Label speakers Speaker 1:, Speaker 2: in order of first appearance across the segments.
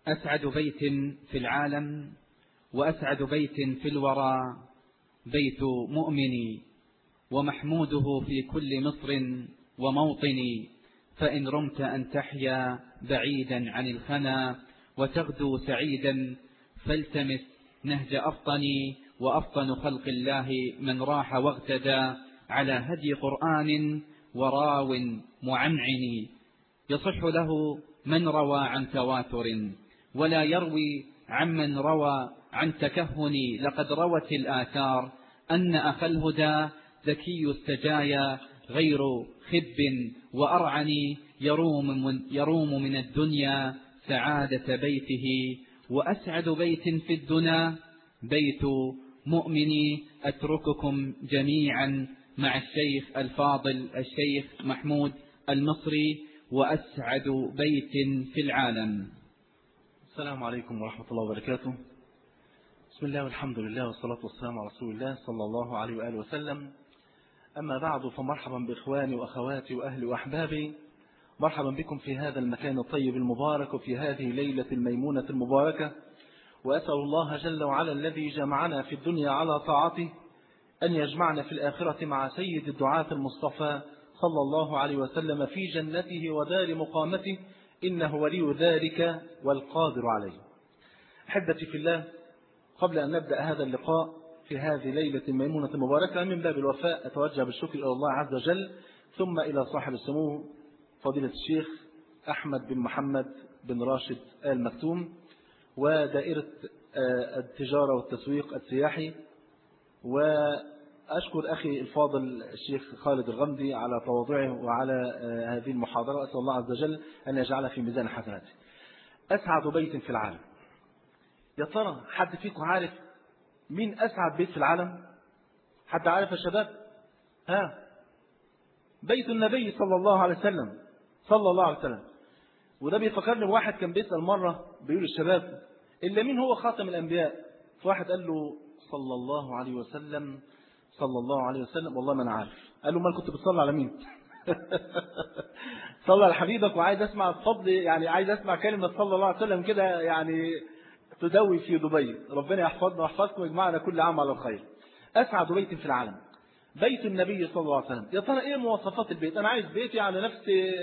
Speaker 1: أسعد بيت في العالم وأسعد بيت في الورى بيت مؤمن، ومحموده في كل مصر وموطن. فإن رمت أن تحيا بعيدا عن الخنا وتغدو سعيدا فالتمس نهج أفطن. وأفطن خلق الله من راح واغتدى على هدي قرآن وراو معنعن. يصح له من روى عن تواتر ولا يروي عمن روى عن تكهن. لقد روت الآثار أن أخا الهدى ذكي السجايا غير خب وأرعن. يروم من الدنيا سعادة بيته، وأسعد بيت في الدنا بيت مؤمن. أترككم جميعا مع الشيخ الفاضل الشيخ محمود المصري، وأسعد بيت في العالم.
Speaker 2: السلام عليكم ورحمة الله وبركاته. بسم الله والحمد لله والصلاة والسلام على رسول الله صلى الله عليه وآله وسلم. أما بعد، فمرحبا بإخواني وأخواتي وأهلي وأحبابي، مرحبا بكم في هذا المكان الطيب المبارك وفي هذه الليلة الميمونة المباركة. وأسأل الله جل وعلا الذي جمعنا في الدنيا على طاعته أن يجمعنا في الآخرة مع سيد الدعاة المصطفى صلى الله عليه وسلم في جنته ودار مقامته، إنه ولي ذلك والقادر عليه. أحبتي في الله، قبل أن نبدأ هذا اللقاء في هذه الليلة الميمونة المباركة، من باب الوفاء أتوجه بالشكر إلى الله عز وجل، ثم إلى صاحب السمو فضيلة الشيخ أحمد بن محمد بن راشد آل مكتوم ودائرة التجارة والتسويق السياحي، وأشكر أخي الفاضل الشيخ خالد الغمدي على تواضعه وعلى هذه المحاضرة، وأسأل الله عز وجل أن يجعلها في ميزان حسناته. أسعد بيت في العالم. يا ترى حد فيكم عارف مين أسعد بيت في العالم؟ حد عارف يا شباب؟ بيت النبي صلى الله عليه وسلم، صلى الله عليه وسلم. وده بيفكرني بواحد كان بيسأل مرة، بيقول الشباب إلا مين هو خاتم الأنبياء؟ فواحد قال له صلى الله عليه وسلم، صلى الله عليه وسلم. والله ما أنا عارف. قال له ما كنت بتصلي على مين؟ صلى على حبيبك. وعايز أسمع الفضل، يعني عايز أسمع كلمة صلى الله عليه وسلم كده، يعني تدوي في دبي. ربنا يحفظنا ويحفظكم ويجمعنا كل عام على الخير. أسعد بيت في العالم بيت النبي صلى الله عليه وسلم. يا ترى إيه مواصفات البيت؟ أنا عايز بيتي على نفس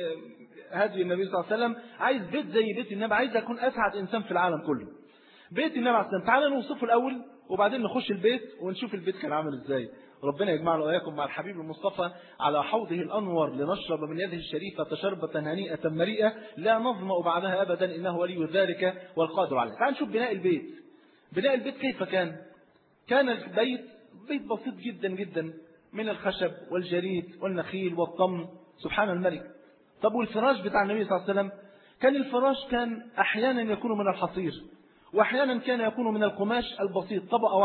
Speaker 2: هدي النبي صلى الله عليه وسلم، عايز بيت زي بيت النبي، عايز أكون أسعد إنسان في العالم كله. بيت النبي عليه الصلاة والسلام، تعالى نوصفه الأول وبعدين نخش البيت ونشوف البيت كان عامل إزاي. ربنا يجمعنا وإياكم مع الحبيب المصطفى على حوضه الأنور لنشرب من يده الشريفة شربة هنيئة مريئة لا نظمأ بعدها أبدا، إنه ولي ذلك والقادر عليه. تعال نشوف بناء البيت. بناء البيت كيف كان؟ كان البيت بيت بسيط جدا جدا من الخشب والجريد والنخيل والطمن، سبحان الملك. طب والفراش بتاع النبي صلى الله عليه وسلم؟ كان الفراش كان أحيانا يكون من الحصير، وأحيانا كان يكون من القماش البسيط، طبقة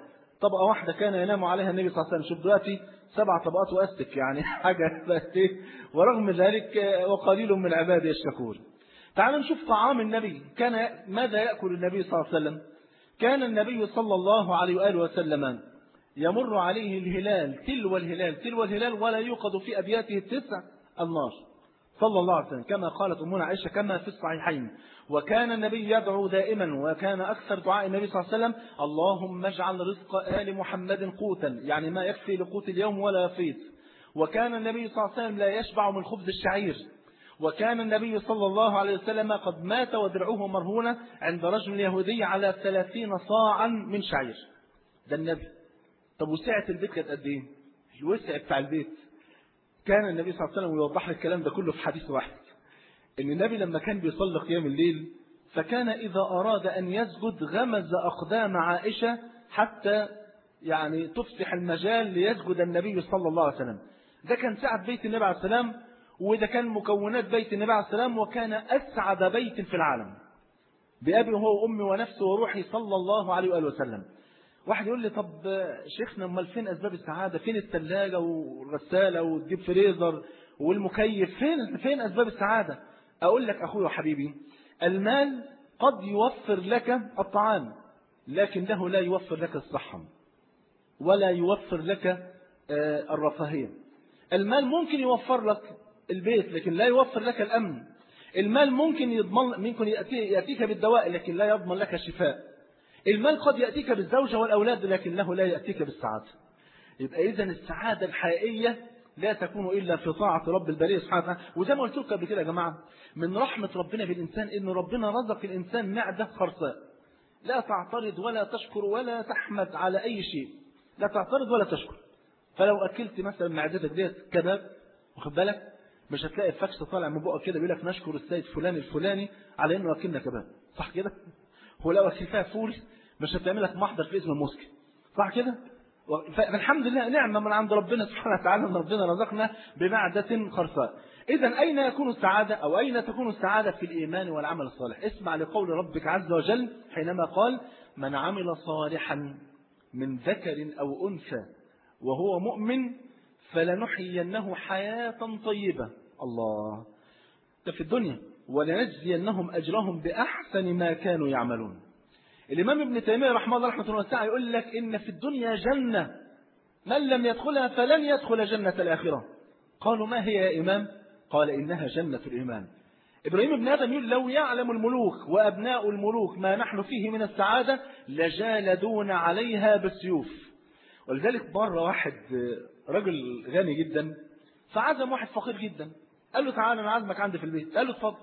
Speaker 2: واحدة كان ينام عليها النبي صلى الله عليه وسلم. شوف دلوقتي 7 طبقات وأستك، يعني حاجة بقت إيه. ورغم ذلك وقليل من عبادي الشكور. تعالوا نشوف طعام النبي. كان ماذا يأكل النبي صلى الله عليه وسلم؟ كان النبي صلى الله عليه وآله وسلم يمر عليه الهلال تلو الهلال ولا يوقد في أبياته 9 النار، صلى الله عليه وسلم، كما قالت أمنا عائشة كما في الصحيحين. وكان النبي يدعو دائما، وكان أكثر دعاء النبي صلى الله عليه وسلم اللهم اجعل رزق آل محمد قوتا، يعني ما يكفي لقوت اليوم ولا يفيض. وكان النبي صلى الله عليه وسلم لا يشبع من خبز الشعير. وكان النبي صلى الله عليه وسلم قد مات ودرعه مرهونة عند رجل يهودي على 30 صاعا من شعير. ده النبي. طب وسعة البيت كانت قد ايه؟ الوسع بتاع البيت. كان النبي صلى الله عليه وسلم يوضح لك الكلام ده كله في حديث واحد، ان النبي لما كان بيصلي قيام الليل فكان اذا اراد ان يسجد غمز اقدام عائشة حتى يعني تفتح المجال ليسجد النبي صلى الله عليه وسلم. ده كان سعة بيت النبي عليه السلام، وده كان مكونات بيت النبي عليه السلام. وكان اسعد بيت في العالم بأبي هو وأمي ونفسي وروحي صلى الله عليه وآله وسلم. واحد يقول لي طب شيخنا امال فين أسباب السعادة؟ فين الثلاجة والغسالة والديب فريزر والمكيف؟ فين أسباب السعادة؟ أقول لك أخوي وحبيبي، المال قد يوفر لك الطعام لكنه لا يوفر لك الصحة ولا يوفر لك الرفاهية. المال ممكن يوفر لك البيت لكن لا يوفر لك الأمن. المال ممكن يأتيك بالدواء لكن لا يضمن لك الشفاء. المال قد يأتيك بالزوجة والأولاد لكنه لا يأتيك بالسعادة. يبقى إذن السعادة الحقيقية لا تكون إلا في طاعة رب البرية سبحانه وتعالى. وزي ما قلت لكم قبل كده يا جماعة، من رحمة ربنا بالإنسان إن ربنا رزق الإنسان معدة خرساء، لا تعترض ولا تشكر ولا تحمد على أي شيء، لا تعترض ولا تشكر. فلو أكلت مثلا معدتك ديت كباب، واخد بالك، مش هتلاقي الفكس طالع من بقك كده بيقول لك نشكر السيد فلان الفلاني على إنه أكلنا كباب، صح كده؟ ولو أكلتها فول مش هتعمل لك محضر في اسم المسكي، صح كده؟ فالحمد لله نعمة من عند ربنا سبحانه وتعالى أن ربنا رزقنا بمعدة خرساء. إذا أين يكون السعادة أو أين تكون السعادة؟ في الإيمان والعمل الصالح. اسمع لقول ربك عز وجل حينما قال: من عمل صالحا من ذكر أو أنثى وهو مؤمن فلنحيينه حياة طيبة. الله، ده في الدنيا، ولنجزينهم أجرهم بأحسن ما كانوا يعملون. الإمام ابن تيمية رحمه الله رحمة واسعة يقول لك إن في الدنيا جنة من لم يدخلها فلن يدخل جنة الآخرة. قالوا: ما هي يا إمام؟ قال: إنها جنة الإيمان. إبراهيم بن آدم يقول: لو يعلم الملوك وأبناء الملوك ما نحن فيه من السعادة لجالدون عليها بالسيوف. ولذلك مرة واحد رجل غني جدا فعزم واحد فقير جدا، قال له: تعالى أنا عازمك عندي في البيت. قال له: اتفضل.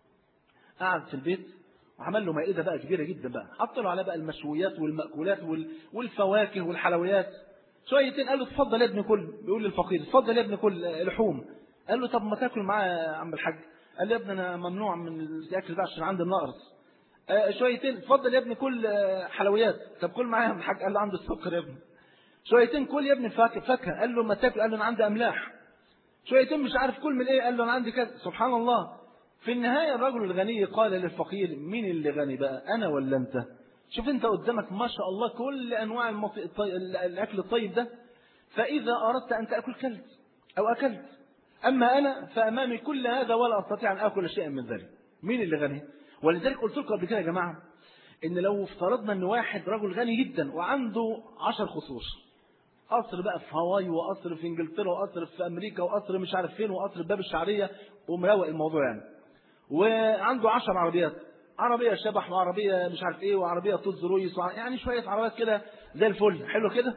Speaker 2: قعد في البيت وعمل له مائدة بقى كبيرة جدا بقى، حط له على بقى المشويات والمأكولات والفواكه والحلويات شويتين. قال له: اتفضل يا ابني كل. بيقول للفقير: اتفضل يا ابني كل لحوم. قال له: طب ما تاكل معايا يا عم الحاج. قال له: يا ابني انا ممنوع من الاكل ده عشان عندي النقرس. شويتين: اتفضل يا ابني كل حلويات. طب كل معايا يا عم الحاج. قال له: عنده السكر يا ابني. شويتين: كل يا ابني فاكهه. قال له: ما تاكل. قال له: انا عندي املاح. شويتين: مش عارف كل من ايه. قال له: انا عندي كذا. سبحان الله. في النهاية الرجل الغني قال للفقير: مين اللي غني بقى، أنا ولا أنت؟ شوف أنت قدامك ما شاء الله كل أنواع الأكل الطيب ده، فإذا أردت أن تأكل كلت أو أكلت، أما أنا فأمامي كل هذا ولا أستطيع أن أكل شيئا من ذلك. مين اللي غني؟ ولذلك قلت لكم قبل كده يا جماعة إن لو افترضنا أن واحد رجل غني جدا وعنده 10 قصور، قصر بقى في هاواي وقصر في إنجلترا وقصر في أمريكا وقصر مش عارف فين وقصر باب الشعرية ومروق الموضوع يعني، وعنده 10 عربيات، عربية شبح وعربية مش عارف ايه وعربية توز رويس يعني شوية عربيات كده زي الفل، حلو كده،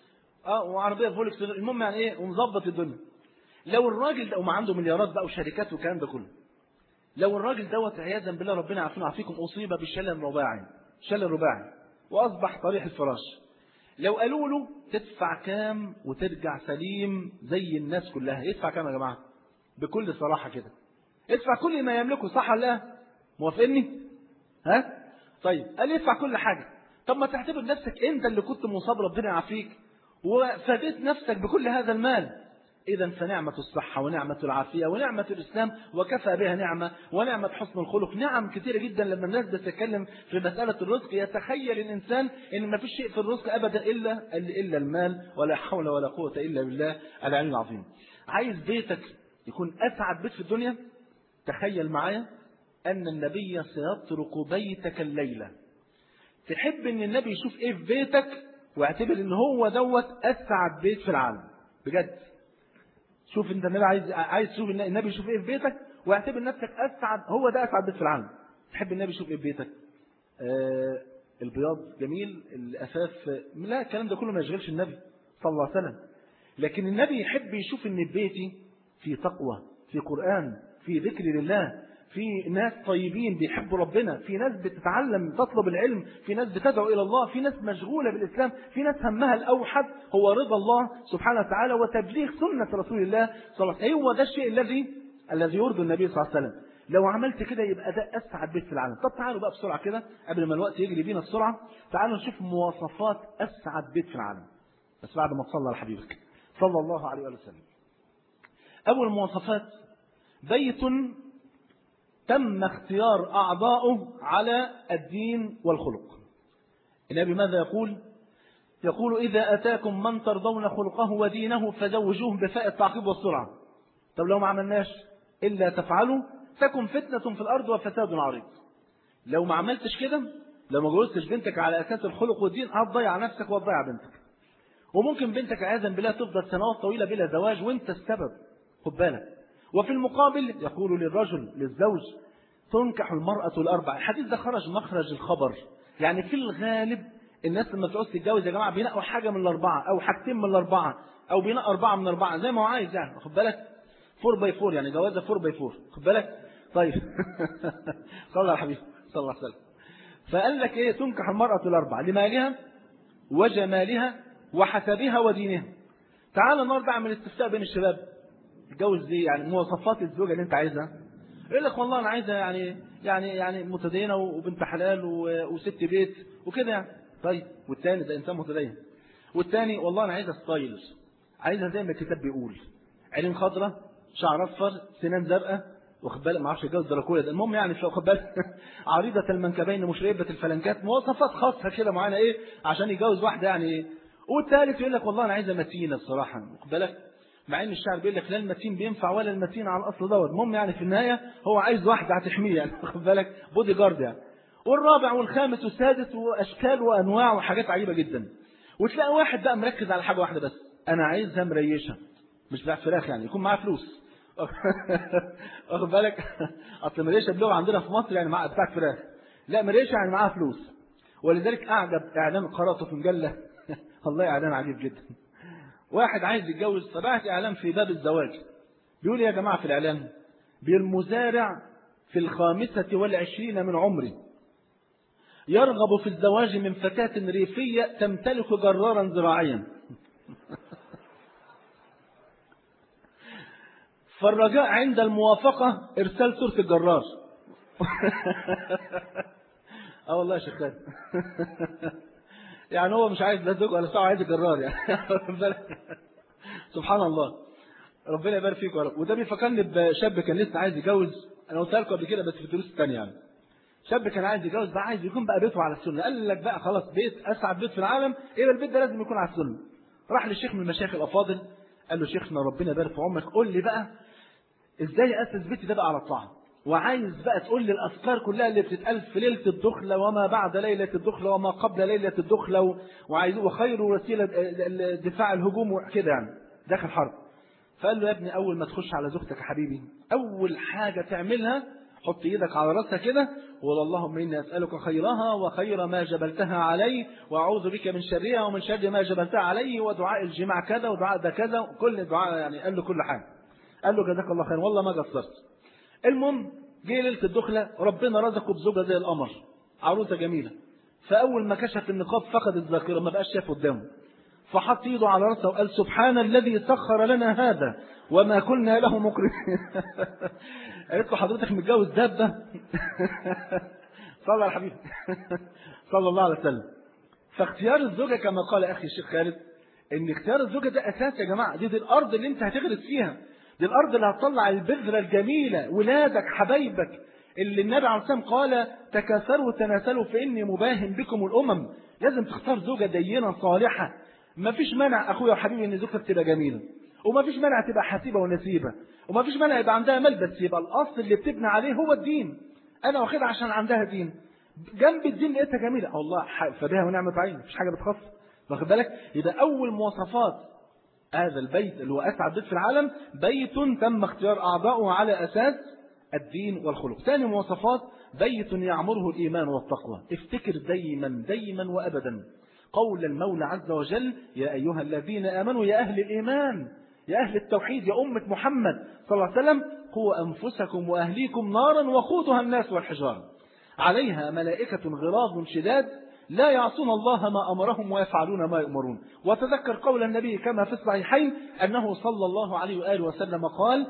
Speaker 2: وعربية فولكس، المهم يعني ايه، ومظبط الدنيا. لو الراجل ده وما عنده مليارات بقى وشركات والكلام ده كله، لو الراجل دوت عياذا بالله ربنا يعافينا ويعافيكم اصيب بالشلل الرباعي، شلل رباعي، واصبح طريح الفراش، لو قالوا له تدفع كام وترجع سليم زي الناس كلها، يدفع كام يا جماعة؟ بكل صراحة كده ادفع كل ما يملكه، صح ولا لا؟ موافقني؟ ها؟ طيب قال يدفع كل حاجة. طب ما تعتبر نفسك انت اللي كنت مصاب ربنا يعافيك وفادت نفسك بكل هذا المال. إذا فنعمة الصحة ونعمة العافية ونعمة الإسلام وكفى بها نعمة، ونعمة حسن الخلق، نعم كثيرة جدا. لما الناس بتتكلم في مسألة الرزق يتخيل الإنسان إن ما فيش شيء في الرزق أبدا إلا المال، ولا حول ولا قوة إلا بالله العلي العظيم. عايز بيتك يكون أسعد بيت في الدنيا؟ تخيل معايا أن النبي سيطرق بيتك الليلة. تحب أن النبي يشوف إيه في بيتك واعتبر أن هو دوت أسعد بيت في العالم بجد. شوف أنت النبي عايز تشوف النبي يشوف إيه في بيتك واعتبر نفسك أسعد، هو ده أسعد بيت في العالم. تحب النبي يشوف إيه في بيتك؟ البياض جميل، الأثاث لا، الكلام ده كله ما يشغلش النبي صلى الله عليه وسلم. لكن النبي يحب يشوف أن بيتي في تقوى، في قرآن، في ذكر لله، في ناس طيبين بيحبوا ربنا، في ناس بتتعلم تطلب العلم، في ناس بتدعو إلى الله، في ناس مشغولة بالإسلام، في ناس همها الأوحد هو رضا الله سبحانه وتعالى وتبليغ سنة رسول الله صلى الله عليه وسلم. هو ده الشيء الذي يرضي النبي صلى الله عليه وسلم. لو عملت كده يبقى ده أسعد بيت في العالم. طب تعالوا بقى بسرعة كده قبل ما الوقت يجري بينا بسرعة، تعالوا نشوف مواصفات أسعد بيت في العالم، بس بعد ما تصلى على حبيبك صلى الله عليه وسلم. أول مواصفات: بيت تم اختيار أعضاؤه على الدين والخلق. النبي ماذا يقول؟ يقول: إذا أتاكم من ترضون خلقه ودينه فزوجوه بفاء التعقيب والسرعة. طب لو ما عملناش إلا تفعلوا تكن فتنة في الأرض وفساد عريض. لو ما عملتش كده، لو ما جوزتش بنتك على أساس الخلق والدين، هتضيع نفسك وتضيع بنتك. وممكن بنتك عياذا بالله تفضل سنوات طويلة بلا زواج وانت السبب، خد بالك. وفي المقابل يقول للرجل للزوج تنكح المرأة الأربع. الحديث ده خرج مخرج الخبر، يعني في الغالب الناس لما تعوز تتجوز يا جماعة بينقوا حاجة من الأربعة أو حاجتين من الأربعة أو بينقوا 4 من 4 زي ما هو عايز، يعني خد بالك 4x4 يعني جوازة 4x4 خد بالك. طيب صلى على الحبيب صلى الله عليه وسلم. فقال لك ايه؟ تنكح المرأة الأربع لمالها وجمالها وحسبها ودينها. تعال النهارده اعمل استفتاء بين الشباب، تتجوز دي يعني مواصفات الزوجة اللي انت عايزها. يقول لك والله انا عايزه يعني متدينه وبنت حلال وست بيت وكده يعني. طيب والثاني ده انسان متدين، والثاني والله انا عايزه ستايل، عايزها زي ما الكتاب بيقول، عينين خضراء شعر اصفر سنان زرقاء واخد بالك، ما اعرفش الجواز دراكولا ده، المهم يعني واخد بالك عريضه المنكبين مشربه الفلنكات، مواصفات خاصه كده معينه ايه عشان يتجوز واحده يعني ايه. والثالث يقول لك والله انا عايزه متينه الصراحه واخد بالك، مع ان الشعر بيقول لك لا المتين بينفع ولا المتين على الاصل دوت، المهم يعني في النهايه هو عايز واحده هتحميه يعني واخد بالك بودي جارد يعني. والرابع والخامس والسادس واشكال وانواع وحاجات عجيبه جدا. وتلاقي واحد بقى مركز على حاجه واحده بس، انا عايزها مريشه مش بتاع فراخ يعني يكون معاه فلوس واخد بالك اصل مريشه بلغه عندنا في مصر يعني مع بتاع فراخ، لا مريشه يعني معاها فلوس. ولذلك اعجب اعلان قراته في مجله والله اعلان عجيب جدا. واحد عايز يتجوز فبعت اعلان في باب الزواج، بيقول يا جماعه في الاعلان بالمزارع في 25 من عمره يرغب في الزواج من فتاة ريفية تمتلك جرارا زراعيا فالرجاء عند الموافقة ارسال صورة الجرار والله يا شيخ خالد يعني هو مش عايز لا زوج ولا ساعة، عايز الجرار يعني سبحان الله، ربنا يبارك فيك يا رب. وده بيفكرني بشاب كان لسه عايز يتجوز، انا قلت لكم قبل كده بس في الدروس الثانيه يعني. شاب كان عايز يتجوز بقى، عايز يكون بقى بيته على السنه، قال لك بقى خلاص بيت اسعد بيت في العالم، يبقى البيت ده لازم يكون على السنه. راح للشيخ من المشايخ الافاضل قال له شيخنا ربنا يبارك في عمرك قول لي بقى ازاي اسس بيتي ده بقى على الطاعه، وعايز بقى تقول لي الاذكار كلها اللي بتتقال في ليله الدخله وما بعد ليله الدخله وما قبل ليله الدخله، وعايز وخير وسيله دفاع الهجوم وكده يعني داخل حرب. فقال له يا ابني اول ما تخش على زوجتك يا حبيبي اول حاجه تعملها حط ايدك على راسها كده وقول اللهم اني اسالك خيرها وخير ما جبلتها عليه واعوذ بك من شرها ومن شر ما جبلتها عليه، ودعاء الجماع كذا ودعاء ده كذا، كل دعاء يعني قال له كل حاجه. قال له جزاك الله خير والله ما قصرت. المهم جه ليله الدخله ربنا رزقه بزوجه زي القمر عروسه جميله، فاول ما كشف النقاب فقد الذاكره ما بقاش شايف قدامه، فحط ايده على راسه وقال سبحان الذي سخر لنا هذا وما كنا له مقرنين قالت له حضرتك متجوز دابه صلى على الحبيب صلى الله عليه وسلم. فاختيار الزوجه كما قال اخي الشيخ خالد ان اختيار الزوجه ده اساس يا جماعه، دي الارض اللي انت هتغرس فيها، دي الارض اللي هتطلع البذره الجميله، ولادك حبايبك اللي النبي عليه الصلاه والسلام قال تكاثروا وتناسلوا فاني مباهن بكم الامم. لازم تختار زوجه دينه صالحه. ما فيش مانع اخويا وحبيبي ان زوجتك تبقى جميله، وما فيش مانع تبقى حسيبه ونسيبه، وما فيش مانع يبقى عندها مال، بس يبقى الاصل اللي بتبني عليه هو الدين. انا واخدها عشان عندها دين، جنب الدين لقيتها جميله والله فبها ونعمه عين مفيش حاجه بتخص واخد بالك. يبقى اول مواصفات هذا البيت اللي هو اسعد بيت في العالم بيت تم اختيار اعضائه على اساس الدين والخلق. ثاني مواصفات بيت يعمره الايمان والتقوى. افتكر دايما دايما وابدا قول المولى عز وجل يا أيها الذين آمنوا يا أهل الإيمان يا أهل التوحيد يا أمة محمد صلى الله عليه وسلم قوا أنفسكم وأهليكم نارا وقودها الناس والحجارة عليها ملائكة غلاظ شداد لا يعصون الله ما أمرهم ويفعلون ما يؤمرون. وتذكر قول النبي كما في الصحيحين أنه صلى الله عليه وآله وسلم قال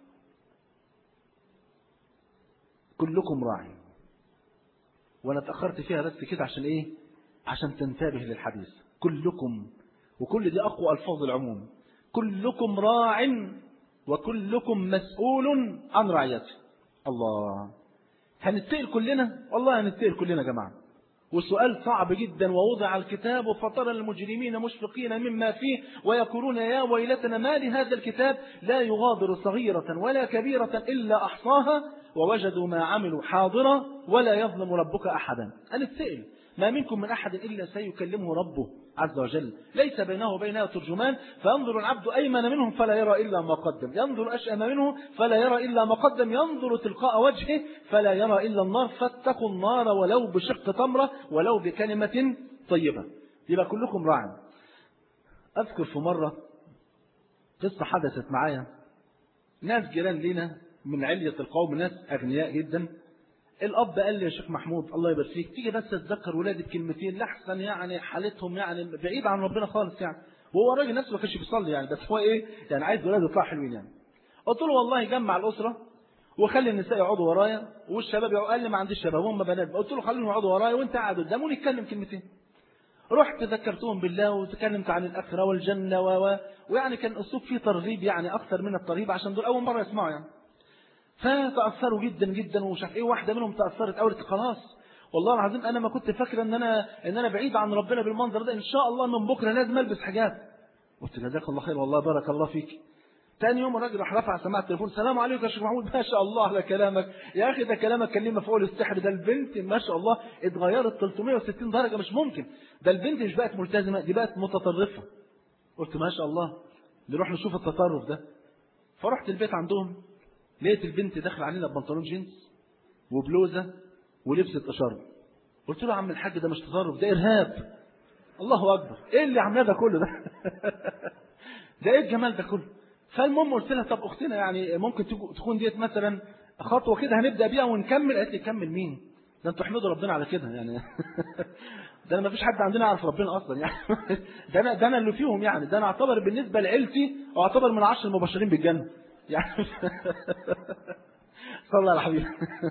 Speaker 2: كلكم راع. وأنا تأخرت فيها بس كده عشان إيه؟ عشان تنتبه للحديث. كلكم، وكل دي أقوى ألفاظ العموم، كلكم راع وكلكم مسؤول عن رعيته. الله، هنتسأل كلنا؟ والله هنتسأل كلنا يا جماعة. والسؤال صعب جدا. ووضع الكتاب فترى المجرمين مشفقين مما فيه ويقولون يا ويلتنا ما لهذا الكتاب لا يغادر صغيرة ولا كبيرة إلا أحصاها ووجدوا ما عملوا حاضرا ولا يظلم ربك أحدا. هنتسأل ما منكم من أحد إلا سيكلمه ربه عز وجل ليس بينه وبينها ترجمان، فينظر العبد أيمن منهم فلا يرى إلا ما قدم، ينظر أشأم منه فلا يرى إلا ما قدم، ينظر تلقاء وجهه فلا يرى إلا النار، فاتقوا النار ولو بشق تمرة ولو بكلمة طيبة. يبقى كلكم راع. أذكر في مرة قصة حدثت معايا، ناس جيران لنا من علية القوم، ناس أغنياء جدا. الأب قال لي يا شيخ محمود الله يبارك فيك تيجي بس تذكر ولادي بكلمتين لحسن يعني حالتهم يعني بعيد عن ربنا خالص يعني، وهو راجل نفسه ما كانش بيصلي يعني، بس هو ايه يعني عايز ولاده يطلعوا حلوين يعني. قلت له والله جمع الأسرة وخلي النساء يقعدوا ورايا والشباب يقعدوا. قال لي ما عنديش شباب هم بنات. قلت له خليهم يقعدوا ورايا وانت قاعد قدامه ونتكلم كلمتين. رحت ذكرتهم بالله وتكلمت عن الآخرة والجنة ويعني كان أسلوب فيه ترغيب يعني أكثر من الترهيب عشان دول أول مرة يسمعوا يعني. فتأثروا جدا جدا ومش عارف ايه. واحدة منهم تأثرت قالت خلاص والله العظيم انا ما كنت فاكره ان انا بعيد عن ربنا بالمنظر ده، ان شاء الله من بكره لازم البس حجاب. قلت جزاك الله خير والله بارك الله فيك. ثاني يوم الراجل راح رفع سماعه التليفون، السلام عليكم يا شيخ محمود. ما شاء الله على كلامك يا اخي، ده كلامك كان ليه مفعول السحر، ده البنت ما شاء الله اتغيرت 360 درجه مش ممكن، ده البنت مش بقت ملتزمه دي بقت متطرفه. قلت ما شاء الله نروح نشوف التطرف ده. فرحت البيت عندهم لقيت البنت داخل علينا ببنطلون جينز وبلوزه ولبست اشاره. قلت له يا عم الحاج ده مش تطرف ده ارهاب. الله اكبر ايه اللي عملناه ده كله ده ده ايه الجمال ده كله. فالمهم قلت لها طب اختنا يعني ممكن تكون ديت مثلا خطوه كده هنبدا بيها ونكمل. قالت لي كمل مين ده انتوا احمدوا ربنا على كده يعني ده انا ما فيش حد عندنا يعرف ربنا اصلا يعني ده انا اللي فيهم يعني، ده انا اعتبر بالنسبه لعيلتي واعتبر من 10 المبشرين بالجنه يعني صلى على حبيبي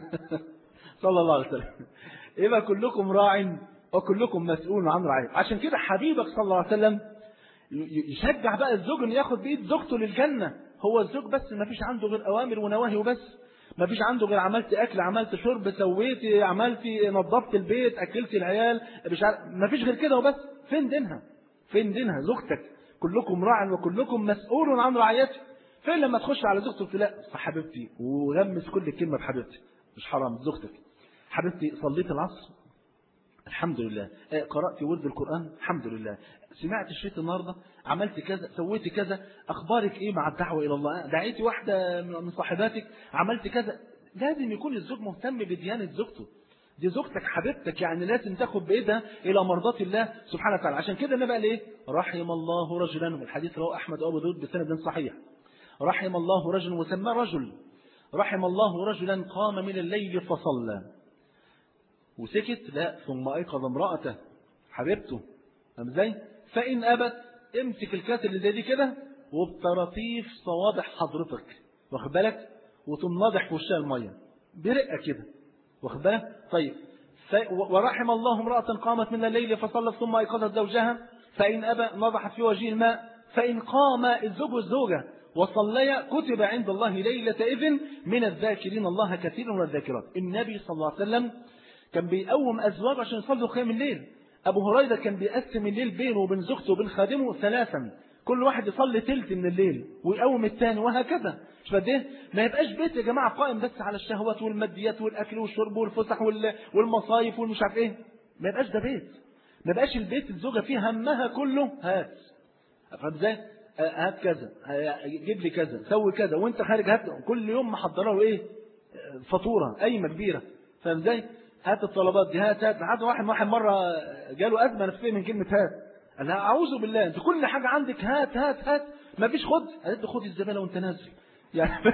Speaker 2: صلى الله عليه وسلم. يبقى كلكم راع وكلكم مسؤول عن رعيته. عشان كده حبيبك صلى الله عليه وسلم يشجع بقى الزوج انه ياخد بايد زوجته للجنه. هو الزوج بس ما فيش عنده غير اوامر ونواهي وبس، ما فيش عنده غير عملت اكل عملت شرب سويت عملت نظفت البيت اكلت العيال مش ما فيش غير كده وبس. فين دينها؟ فين دينها زوجتك؟ كلكم راع وكلكم مسؤول عن رعيته. فين لما تخش على زوجته تقول لا حبيبتي وغمس كل كلمه بحبيبتي مش حرام زوجتك. حبيبتي صليت العصر الحمد لله، قرأت ورد القرآن الحمد لله، سمعت الشيخ النهارده عملت كذا سويت كذا، اخبارك ايه مع الدعوه الى الله؟ دعيتي واحده من صاحباتك عملت كذا. لازم يكون الزوج مهتم بديانه زوجته. دي زوجتك حبيبتك يعني لازم تاخد بايدها الى مرضات الله سبحانه وتعالى. عشان كده النبي قال ايه؟ رحم الله رجلا، والحديث رواه احمد وابو داود بسند صحيح. رحم الله رجل وسماه رجل، رحم الله رجلا قام من الليل فصلى وسكت لا ثم ايقظ امراته حبيبته ازاي؟ فان ابت امسك الكاس اللي زي دي كده وبطراطيف صوابع حضرتك واخد بالك وتنضح في وشها الميه برقه كده واخد بالك. طيب ورحم الله امراه قامت من الليل فصلت ثم ايقظت زوجها فان ابى نضحت في وجهه الماء فان قام الزوج والزوجه وصليا كتب عند الله ليله اذن من الذاكرين الله كثيرا والذاكرات. النبي صلى الله عليه وسلم كان بيقوم أزواج عشان يصلوا قيام الليل. أبو هريرة كان بيقسم الليل بينه وبين زوجته وبين خادمه 3، كل واحد يصلي تلت من الليل ويقوم الثاني وهكذا. مش فاهم ما يبقاش بيت يا جماعة قائم بس على الشهوات والماديات والأكل والشرب والفسح والمصايف والمش عارف إيه. ما يبقاش ده بيت، ما يبقاش البيت الزوجة فيه همها كله هات فاهم ازاي؟ هات كذا جيب لي كذا سوي كذا وانت خارج هات كل يوم محضره له ايه فاتوره قايمه كبيره فاهم ازاي؟ هات الطلبات دي هات لحد واحد مرة جاله أزمة نفسية من كلمة هات. قال لها أعوذ بالله أنت كل حاجة عندك هات هات هات ما فيش خد. قالت له خد الزبالة وأنت نازل يعني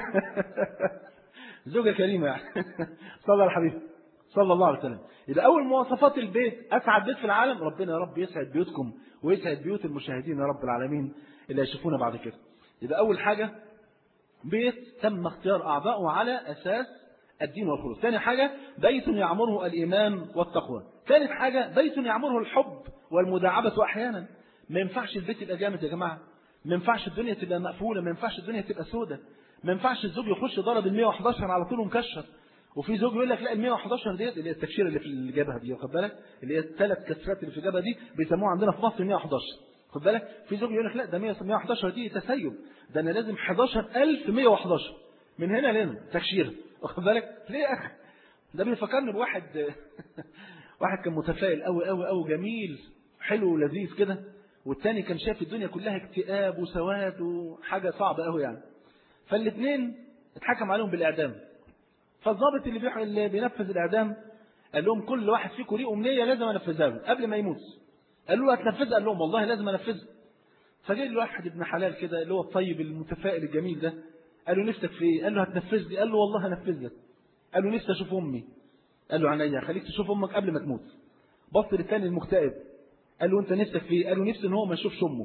Speaker 2: زوجة كريمة يعني صلى على الحبيب صلى الله عليه وسلم. إذا أول مواصفات البيت أسعد بيت في العالم، ربنا يا رب يسعد بيوتكم ويسعد بيوت المشاهدين يا رب العالمين اللي يشوفونا بعد كده. إذا أول حاجة بيت تم اختيار أعضائه على أساس الدين والخلق. ثاني حاجة بيت يعمره الإيمان والتقوى. ثالث حاجة بيت يعمره الحب والمداعبة أحيانا. ما ينفعش البيت يبقى جامد يا جماعة، ما ينفعش الدنيا تبقى مقفولة، ما ينفعش الدنيا تبقى سودة، ما ينفعش الزوج يخش ضرب ال 111 على طول ومكشر. وفي زوج يقول لك لا ال 111 ديت اللي هي التكشيره اللي في الجبهه دي واخد بالك اللي هي الثلاث كسرات اللي في الجبهه دي بيسموها عندنا في مصر 111 خد بالك. في زوج يقول لك لا ده 111 دي تسيب، ده انا لازم 11111 من هنا لهنا تكشيره واخد بالك. ليه يا اخي؟ ده بيفكرني بواحد واحد كان متفائل قوي قوي قوي جميل حلو ولذيذ كده، والتاني كان شايف الدنيا كلها اكتئاب وسواد وحاجة صعبة قوي يعني. فالاثنين اتحكم عليهم بالإعدام. فالضابط اللي بينفذ الإعدام قال لهم كل واحد فيكم ليه أمنية لازم أنفذها له قبل ما يموت. قالوا له هتنفذها؟ قال لهم والله لازم أنفذها. فجاء له واحد ابن حلال كده اللي هو الطيب المتفائل الجميل ده، قال له نفسك في ايه؟ قال له هتنفذ لي؟ قال له والله هنفذ لك. قال له نفسي اشوف امي. قال له عينيا، خليك تشوف امك قبل ما تموت. بص للثاني المكتئب قال له انت نفسك في ايه؟ قال له نفسي ان هو ما يشوفش امه.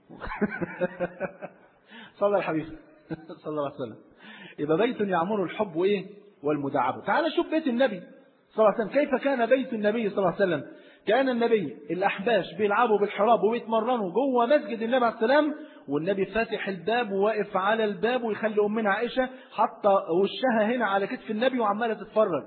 Speaker 2: صلى الله الحبيب صلى الله عليه وسلم. يبقى بيت يعمر الحب وايه والمداعبه. تعال شوف بيت النبي صلى الله عليه وسلم، كيف كان بيت النبي صلى الله عليه وسلم. كان النبي الأحباش بيلعبوا بالحراب وبيتمرنوا جوه مسجد النبي عليه السلام، والنبي فاتح الباب وواقف على الباب ويخلي أمنا عائشة حتى وشها هنا على كتف النبي وعمالة تتفرج.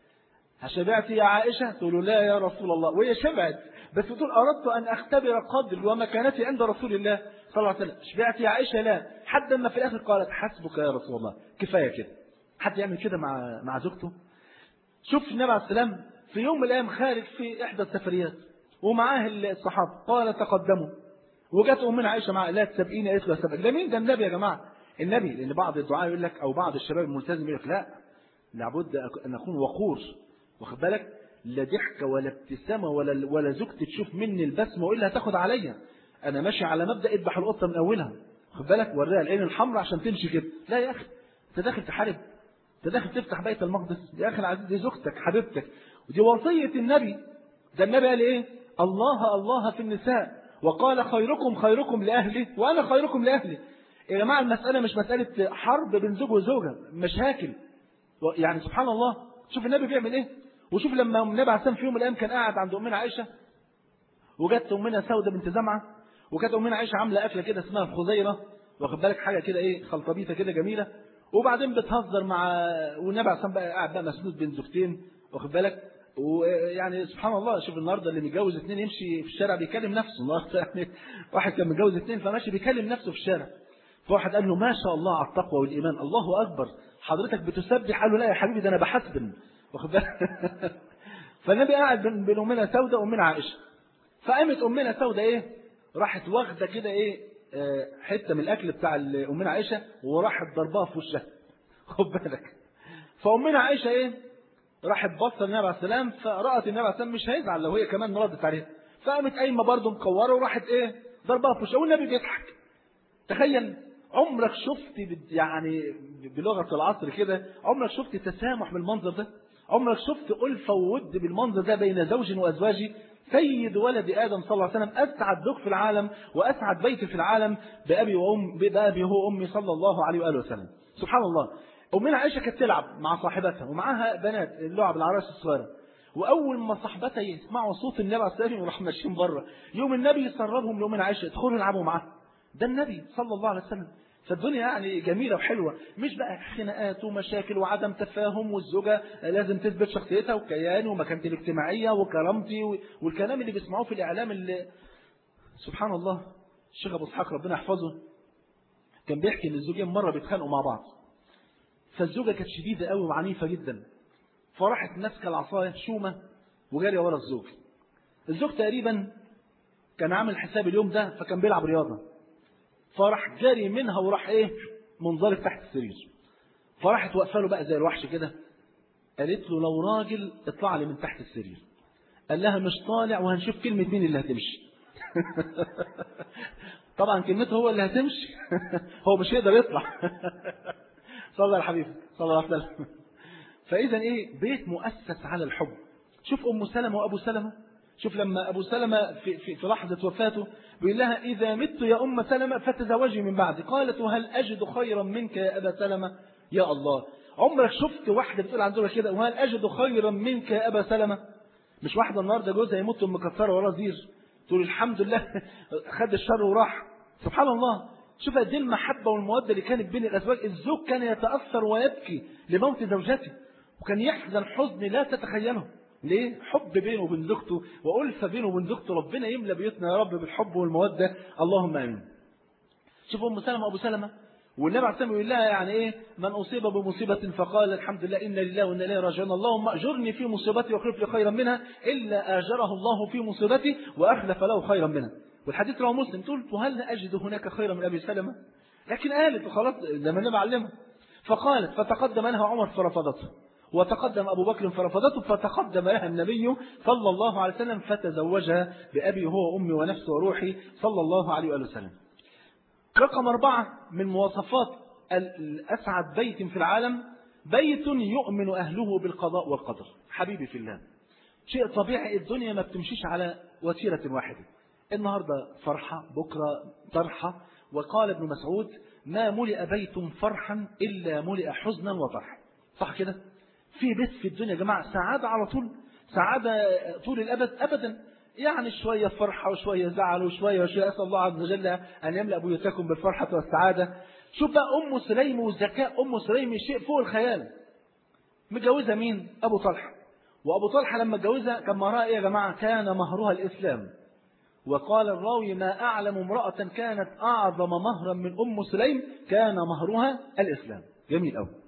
Speaker 2: شبعت يا عائشة؟ تقول له لا يا رسول الله، وهي شبعت بس تقول أردت أن أختبر قدر ومكانتي عند رسول الله صلى الله عليه وسلم. شبعت يا عائشة؟ لا. حتى ما في الآخر قالت حسبك يا رسول الله، كفاية كده. حد يعمل كده مع زوجته؟ شوف النبي عليه السلام في يوم من الأيام خارج في إحدى السفريات ومعاه الصحابة، قال تقدموا، وجت أمنا عائشة معاه، لا تسبقيني، قالت له سبق. ده مين ده؟ النبي يا جماعة، النبي. لأن بعض الدعاء يقول لك أو بعض الشباب الملتزم يقول لك لا، لابد أن أكون وقور، واخد بالك، لا ضحكة ولا ابتسامة ولا زوجتي تشوف مني البسمة وإلا هتاخد عليا. أنا ماشي على مبدأ اذبح القطة من أولها، واخد بالك، وريها العين الحمراء عشان تمشي كده. لا يا أخي، أنت داخل تحارب، أنت داخل تفتح بيت المقدس يا أخي العزيز، دي زوجتك حبيبتك، ودي وصية النبي. ده النبي قال إيه؟ الله الله في النساء، وقال خيركم خيركم لأهله وأنا خيركم لأهلي. يا جماعة المسألة مش مسألة حرب بين زوج وزوجة، مشاكل يعني. سبحان الله، شوف النبي بيعمل إيه. وشوف لما النبي عليه السلام في يوم من الأيام كان قاعد عند أمنا عائشة، وجت أمنا سودة بنت زمعة، وكانت أمنا عائشة عاملة أكلة كده اسمها خزيرة، واخد بالك، حاجة كده إيه، خلطبيطة كده جميلة، وبعدين بتهزر مع والنبي عليه السلام بقى قاعد بقى مسنود بين زوجتين، واخد بالك. ويعني سبحان الله، شوف النهارده اللي متجوز اثنين يمشي في الشارع بيكلم نفسه النهارده. يعني واحد كان متجوز اثنين فماشي بيكلم نفسه في الشارع، فواحد قال له ما شاء الله على التقوى والإيمان، الله أكبر، حضرتك بتسبح؟ قال له لا يا حبيبي ده أنا بحسبن، واخد بالك. فالنبي قاعد بين أمنا سودة وأمنا عائشة، فقامت أمنا سودة إيه، راحت واخدة كده إيه، حتة من الأكل بتاع أمنا عائشة وراحت ضربها في وشها، خد بالك. فأمنا عائشة إيه، راحت بصة للنبي عليه السلام، فرأت النبي عليه السلام مش هيزعل لو هي كمان ردت عليها، فقامت قايمة برضه مكورة وراحت إيه، ضربها في وشها، والنبي بيضحك. تخيل، عمرك شفت يعني بلغة العصر كده، عمرك شفت تسامح بالمنظر ده؟ عمرك شفت ألفة وود بالمنظر ده بين زوج وأزواجه؟ سيد ولد آدم صلى الله عليه وسلم، أسعد زوج في العالم وأسعد بيت في العالم بأبي هو أمي صلى الله عليه وآله وسلم. سبحان الله. أمنا عائشة كانت تلعب مع صاحبتها ومعاها بنات اللعب العراس الصغيرة، وأول ما صاحبتها يسمعوا صوت النبي عليه الصلاة والسلام يروحوا ماشيين بره، يوم النبي يسربهم لأمنا عائشة ادخلوا العبوا معاه. ده النبي صلى الله عليه وسلم. فالدنيا يعني جميلة وحلوة، مش بقى خناقات ومشاكل وعدم تفاهم، والزوجة لازم تثبت شخصيتها وكيانه ومكانتي الاجتماعية وكرامتي والكلام اللي بيسمعوه في الإعلام اللي سبحان الله. الشيخ أبو إسحاق ربنا يحفظه كان بيحكي إن الزوجين مرة بيتخانقوا مع بعض، فالزوجة كانت شديدة قوي وعنيفة جدا، فراحت ماسكة العصاية شومة وجارية ورا الزوج. الزوج تقريبا كان عامل حساب اليوم ده فكان بيلعب رياضة، فراح جاري منها وراح ايه، منزلق تحت السرير. فراحت واقفه له بقى زي الوحش كده، قالت له لو راجل اطلع لي من تحت السرير. قال لها مش طالع وهنشوف كلمة مين اللي هتمشي. طبعا كلمته هو اللي هتمشي. هو مش هيقدر يطلع. صلى الله على الحبيب صلى الله عليه وسلم. فإذا ايه، بيت مؤسس على الحب. شوف أم سلمة وأبو سلمة، شوف لما أبو سلمة في لحظة وفاته بيقول لها إذا مت يا أم سلمة فتزوجي من بعدي. قالت وهل أجد خيرا منك يا أبا سلمة؟ يا الله، عمرك شفت واحدة بتقول عن زوجها كده وهل أجد خيرا منك يا أبا سلمة؟ مش واحدة النهارده جوزها يموت مكسرة وراه زير تقول الحمد لله خد الشر وراح. سبحان الله، شوف قد ايه المحبة والمودة اللي كانت بين الأزواج. الزوج كان يتأثر ويبكي لموت زوجته، وكان يحزن حزن لا تتخيله. ليه؟ حب بينه وبين زوجته وألفة بينه وبين زوجته. ربنا يملى بيوتنا يا رب بالحب والمودة، اللهم آمين. شوف أم سلمة وأبو سلمة والنبي عليه الصلاة والسلام يقول لها يعني إيه من أصيب بمصيبة فقال الحمد لله إن لله وإنا إليه راجعون اللهم أجرني في مصيبتي واخلف لي خيرا منها إلا أجره الله في مصيبتي وأخلف له خيرا منها. والحديث رواه مسلم. قلت هل أجد هناك خيرا من أبي سلمة؟ لكن قالت وخلاص لما النبي علمها. فقالت فتقدم لها عمر فرفضته وتقدم أبو بكر فرفضته فتقدم لها النبي صلى الله عليه وسلم فتزوجها بأبي هو أمي ونفسي وروحي صلى الله عليه وسلم. رقم 4 من مواصفات الأسعد بيت في العالم بيت يؤمن أهله بالقضاء والقدر. حبيبي في الله، شيء طبيعي، الدنيا ما بتمشيش على وتيرة واحدة. النهاردة فرحة، بكرة طرحة. وقال ابن مسعود ما ملئ بيت فرحا إلا ملئ حزنا وطرحا. صح كده؟ في بيت في الدنيا يا جماعة سعادة على طول، سعادة طول الأبد أبدا، يعني شوية فرحة وشوية زعل وشوية أسأل الله عز وجل أن يملأ بيوتكم بالفرحة والسعادة. شوف بقى أم سليم وذكاء أم سليم شيء فوق الخيال. متجوزة مين؟ أبو طلحة. وأبو طلحة لما اتجوزها كان مهرها إيه يا جماعة؟ كان مهرها الإسلام. وقال الراوي ما أعلم امرأة كانت أعظم مهرا من أم سليم كان مهرها الإسلام. جميل أوي.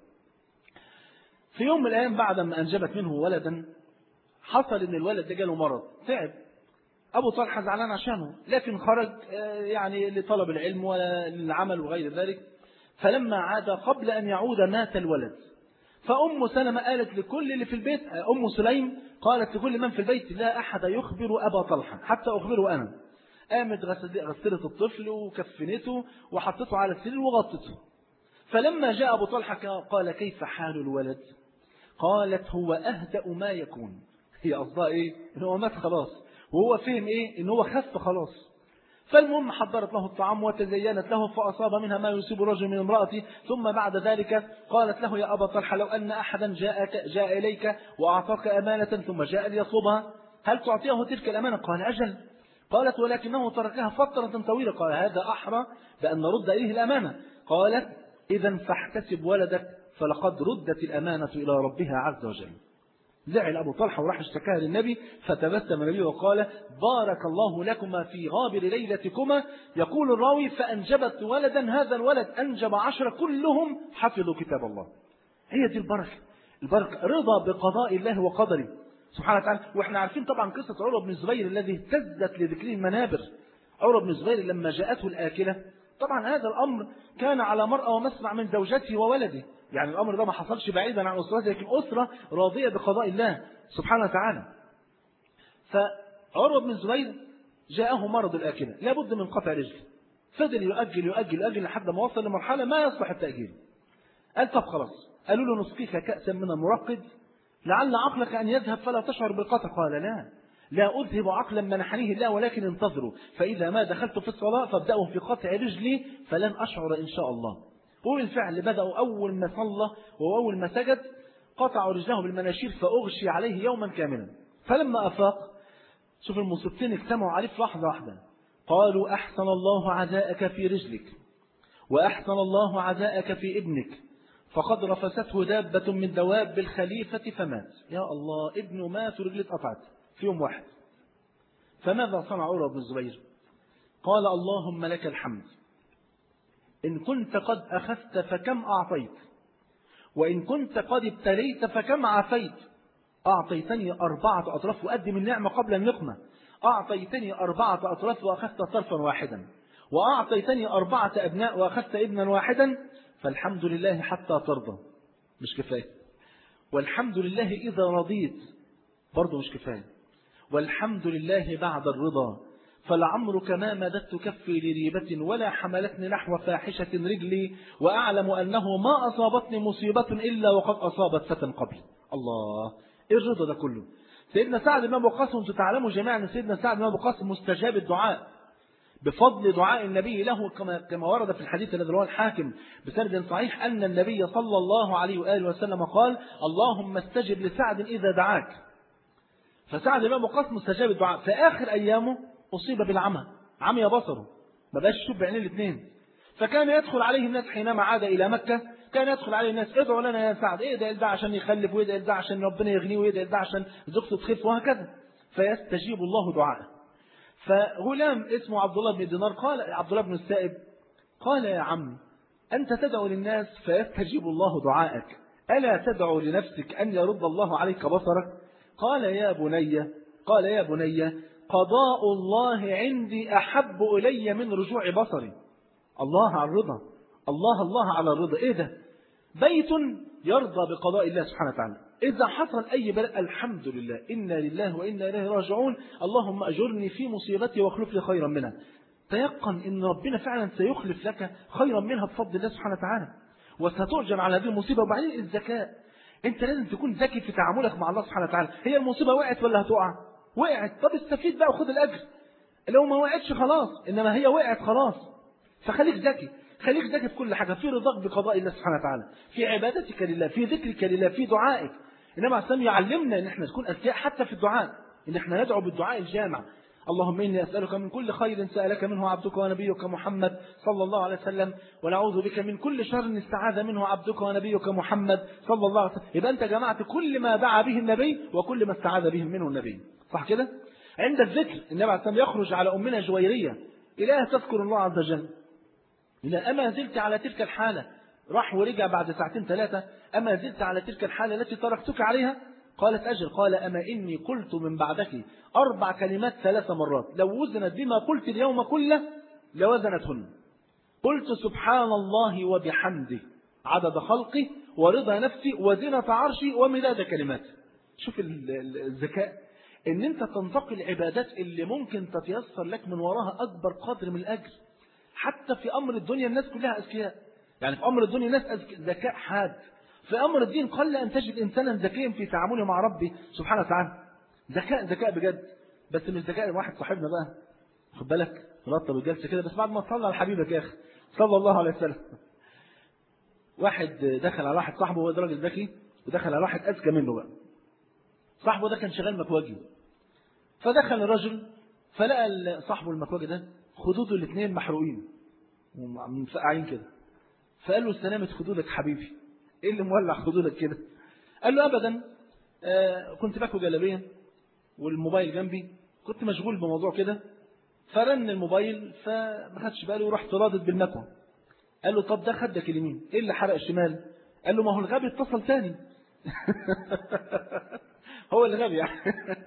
Speaker 2: في يوم من الأيام بعد ما أنجبت منه ولدا حصل إن الولد ده جاله مرض، تعب. أبو طلحة زعلان عشانه، لكن خرج يعني لطلب العلم ولا للعمل وغير ذلك. فلما عاد قبل أن يعود مات الولد. فأم سلمة قالت لكل اللي في البيت، أم سليم قالت لكل من في البيت لا أحد يخبر أبا طلحة حتى أخبره أنا. قامت غسلت الطفل وكفنته وحطته على السرير وغطته. فلما جاء أبو طلحة قال كيف حال الولد؟ قالت هو أهدأ ما يكون. هي قصدها إيه؟ إن هو مات خلاص، وهو فهم إيه؟ إن هو خف خلاص. فالمهم حضرت له الطعام وتزينت له فأصاب منها ما يصيب رجل من امرأته. ثم بعد ذلك قالت له يا أبا طلحة لو أن أحدا جاء إليك وأعطاك أمانة ثم جاء ليطلبها هل تعطيه تلك الأمانة؟ قال أجل. قالت ولكنه تركها فترة طويلة. قال هذا أحرى بأن نرد إليه الأمانة. قالت إذا فاحتسب ولدك فلقد ردت الأمانة إلى ربها عز وجل. زعل أبو طلحة وراح اشتكاها للنبي فتبسم النبي وقال بارك الله لكما في غابر ليلتكما. يقول الراوي فأنجبت ولدا، هذا الولد أنجب 10 كلهم حفظوا كتاب الله. هي دي البركة رضا بقضاء الله وقدره سبحانه وتعالى. واحنا عارفين طبعا قصة عروة بن الزبير الذي اهتزت لذكره المنابر. عروة بن الزبير لما جاءته الآكلة، طبعا هذا الأمر كان على مرأى ومسمع من زوجته وولده، يعني الأمر ده ما حصلش بعيدا عن أسرته، لكن أسرة راضية بقضاء الله سبحانه وتعالى. فعروة بن الزبير جاءه مرض الآكلة، لابد من قطع رجله. فضل يؤجل لحد ما وصل لمرحلة ما يصلح التأجيل. قال طب خلاص، قالوا له نسقيك كأسا من المرقد لعل عقلك أن يذهب فلا تشعر بالقطع. قال لا أذهب عقلا منحنيه الله ولكن انتظروا فإذا ما دخلت في الصلاة فابدأوا في قطع رجلي فلن أشعر إن شاء الله. وبالفعل بدأوا أول ما صلى وأول ما سجد قطعوا رجله بالمناشير فأغشي عليه يوما كاملا. فلما أفاق شوف المصيبتين اجتمعوا عليه في لحظة واحدة. قالوا أحسن الله عزاءك في رجلك وأحسن الله عزاءك في ابنك فقد رفسته دابة من دواب الخليفة فمات. يا الله، ابنه مات ورجله اتقطعت في يوم واحد. فماذا صنع عروة بن الزبير؟ قال اللهم لك الحمد إن كنت قد أخذت فكم أعطيت وإن كنت قد ابتليت فكم عافيت. أعطيتني 4 أطراف وأدم النعمة قبل النقمة. أعطيتني 4 أطراف وأخذت طرفا واحدا وأعطيتني 4 أبناء وأخذت ابنا واحدا. فالحمد لله حتى ترضى مش كفاية، والحمد لله إذا رضيت برضو مش كفاية، والحمد لله بعد الرضا. فلعمرك ما مددت كفي لريبة ولا حملتني نحو فاحشة رجلي وأعلم أنه ما أصابتني مصيبة إلا وقد أصابت فتى قبل. الله، إيه الرضا ده كله؟ سيدنا سعد بن أبي وقاص، وانتم تعلموا جميعا أن سيدنا سعد بن أبي وقاص مستجاب الدعاء بفضل دعاء النبي له كما ورد في الحديث الذي رواه الحاكم بسند صحيح أن النبي صلى الله عليه وآله وسلم قال اللهم استجب لسعد إذا دعاك. فسعد بن أبي وقاص مستجاب الدعاء. في آخر أيامه أصيب بالعمى، عمي بصره، ما بقاش يشوف بعينين الاثنين. فكان يدخل عليه الناس حينما عاد إلى مكة، كان يدخل عليه الناس ادعوا لنا يا سعد، ايه ده عشان يخلف، وايه ده عشان ربنا يغنيه، وايه ده عشان زوجته تخف، وهكذا. فيستجيب الله دعاءه. فغلام اسمه عبد الله بن دينار قال عبد الله بن السائب قال يا عم أنت تدعو للناس فيستجيب الله دعائك، ألا تدعو لنفسك أن يرد الله عليك بصرك؟ قال يا بني قضاء الله عندي أحب إلي من رجوع بصري. الله على الرضا، الله على الرضا. إيه ده؟ بيت يرضى بقضاء الله سبحانه وتعالى. إذا حصل أي بلاء الحمد لله، إنا لله وإنا إليه راجعون، اللهم أجرني في مصيبتي واخلف لي خيرا منها. تيقن إن ربنا فعلا سيخلف لك خيرا منها بفضل الله سبحانه وتعالى، وستؤجر على هذه المصيبة. وبعدين الذكاء، أنت لازم تكون ذكي في تعاملك مع الله سبحانه وتعالى. هي المصيبة وقعت ولا هتقع؟ وقعت، طب استفيد بقى وخد الأجر. لو ما وقعتش خلاص، إنما هي وقعت خلاص. فخليك ذكي، خليك ذكي في كل حاجة، في رضاك بقضاء الله سبحانه وتعالى، في عبادتك لله، في ذكرك لله، في دعائك. إنما عسلم يعلمنا إن احنا نكون أذكياء حتى في الدعاء، إن احنا ندعو بالدعاء الجامع. اللهم إني أسألك من كل خير سألك منه عبدك ونبيك محمد صلى الله عليه وسلم، ونعوذ بك من كل شر استعاذ منه عبدك ونبيك محمد صلى الله عليه وسلم. يبقى أنت جمعت كل ما دعا به النبي وكل ما استعاذ به منه النبي، صح كده؟ عند الذكر النبي عليه الصلاة والسلام يخرج على أمنا جويرية، إله تذكر الله عز وجل، إذا أما زلت على تلك الحالة، راح ورجع بعد ساعتين ثلاثة، أما زلت على تلك الحالة التي تركتك عليها؟ قالت أجل. قال أما إني قلت من بعدك 4 كلمات 3 مرات لو وزنت بما قلت اليوم كله لوزنتهن. قلت سبحان الله وبحمده عدد خلقي ورضا نفسي وزنة عرشي ومداد كلماتي. شوف الذكاء، إن أنت تنتقي العبادات اللي ممكن تتيسر لك من وراها أكبر قدر من الأجر. حتى في أمر الدنيا الناس كلها أذكياء، يعني في أمر الدنيا الناس ذكاء حاد، في أمر الدين قل أن تجد إنسانا ذكيا في تعامله مع ربي سبحانه وتعالى. ذكاء بجد، بس مش ذكاء واحد صاحبنا بقى، خد بالك رطب الجلسة كده بس بعد ما تصلى على حبيبك يا أخي صلى الله عليه وسلم. واحد دخل على واحد صاحبه، هو ده راجل ذكي، ودخل على واحد أذكى منه بقى. صاحبه ده كان شغال مكواجي، فدخل الرجل فلقى صاحبه المكواجي ده خدوده الاثنين محروقين ومفقعين كده، فقال له سلامة خدودك حبيبي، ايه اللي مولع خدودك كده؟ قال له ابدا، كنت باكل جلابيه والموبايل جنبي، كنت مشغول بموضوع كده، فرن الموبايل فما خدش بالي ورحت رادد بالمكوى. قال له طب ده خدك اليمين، ايه اللي حرق الشمال؟ قال له ما هو الغبي اتصل تاني. هو اللي غبي يعني.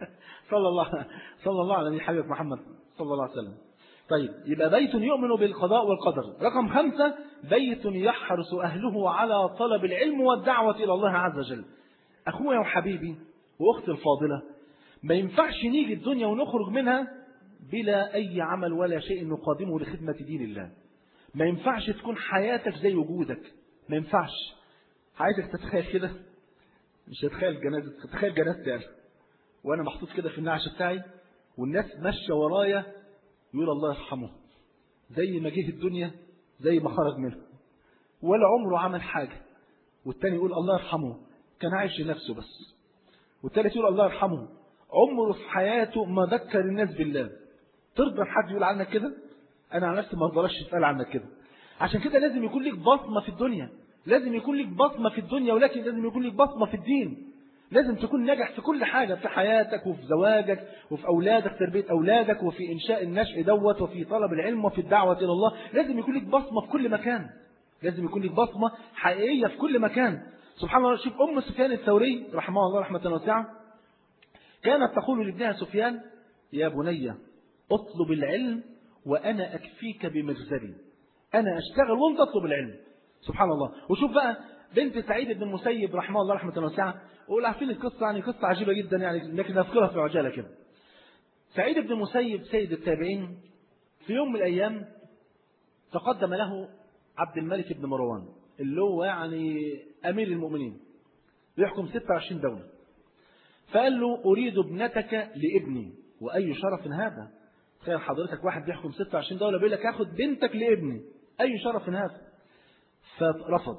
Speaker 2: صلى الله على حبيب محمد صلى الله عليه وسلم. طيب يبقى بيت يؤمن بالقضاء والقدر. رقم 5 بيت يحرص أهله على طلب العلم والدعوة إلى الله عز وجل. أخويا وحبيبي وأختي الفاضلة، ما ينفعش نيجي الدنيا ونخرج منها بلا أي عمل ولا شيء نقدمه لخدمة دين الله. ما ينفعش تكون حياتك زي وجودك، ما ينفعش. عايزك تتخيل كده، مش هتخيل جنازة، تخيل جنازتي يعني وأنا محطوط كده في النعش بتاعي والناس ماشية ورايا يقول الله يرحمه، زي ما جه الدنيا زي ما خرج منها ولا عمره عمل حاجة. والتاني يقول الله يرحمه كان عايش لنفسه بس. والتالت يقول الله يرحمه عمره في حياته ما ذكر الناس بالله. ترضى حد يقول عنك كده؟ أنا على نفسي ما أقدرش أسأل عنك كده. عشان كده لازم يكون لك بصمة في الدنيا، لازم يكون لك بصمة في الدنيا، ولكن لازم يكون لك بصمة في الدين. لازم تكون ناجح في كل حاجة، في حياتك وفي زواجك وفي أولادك، تربية أولادك، وفي إنشاء النشء دوت، وفي طلب العلم، وفي الدعوة إلى الله. لازم يكون لك بصمة في كل مكان، لازم يكون لك بصمة حقيقية في كل مكان. سبحان الله. شوف أم سفيان الثوري رحمه الله رحمة واسعة، كانت تقول لابنها سفيان يا بني اطلب العلم وأنا أكفيك بمغزلي، أنا أشتغل وأنت اطلب العلم. سبحان الله. وشوف بقى بنت سعيد بن المسيب رحمه الله رحمة واسعة، وقول عارفين القصة، يعني قصة عجيبة جدا يعني، لكن أذكرها في عجالة كده. سعيد بن المسيب سيد التابعين، في يوم من الأيام تقدم له عبد الملك بن مروان اللي هو يعني أمير المؤمنين بيحكم 26 دولة، فقال له أريد ابنتك لابني. وأي شرف هذا؟ تخيل حضرتك واحد بيحكم 26 دولة بيقول لك هاخد بنتك لابني، أي شرف هذا؟ فرفض.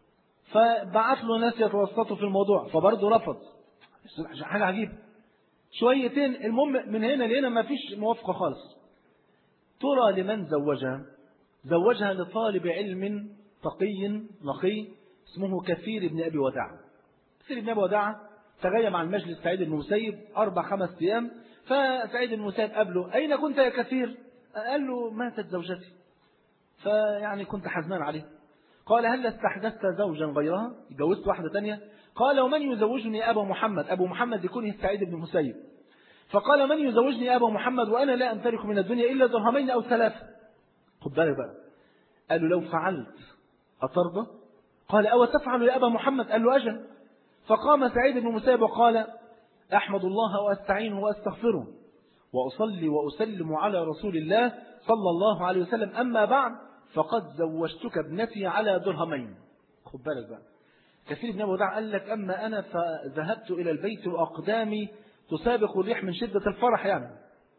Speaker 2: فبعت له ناس يتوسطوا في الموضوع فبرضه رفض. حاجة عجيبة. شويتين المهم من هنا لهنا ما فيش موافقة خالص. ترى لمن زوجها؟ زوجها لطالب علم تقي نقي اسمه كثير بن أبي وداعة. كثير بن أبي وداعة تغيب عن مجلس سعيد بن المسيب 4-5 أيام، فسعيد بن المسيب قابله أين كنت يا كثير؟ قال له ماتت زوجتي، فيعني كنت حزنان عليه. قال هل استحدثت زوجا غيرها؟ جوزت واحدة تانية؟ قال ومن يزوجني أبا محمد؟ أبو محمد يكون سعيد بن المسيب. فقال من يزوجني أبا محمد وأنا لا أمتلك من الدنيا إلا درهمين أو 3. خد بالك بقى. قال له لو فعلت أترضى؟ قال أو تفعل يا أبا محمد؟ قال له أجل. فقام سعيد بن المسيب وقال أحمد الله وأستعينه وأستغفره وأصلي وأسلم على رسول الله صلى الله عليه وسلم، أما بعد فقد زوجتك ابنتي على درهمين. خد بالك بقى. كثير بن أبي وداع قال لك أما أنا فذهبت إلى البيت وأقدامي تسابق الريح من شدة الفرح يعني.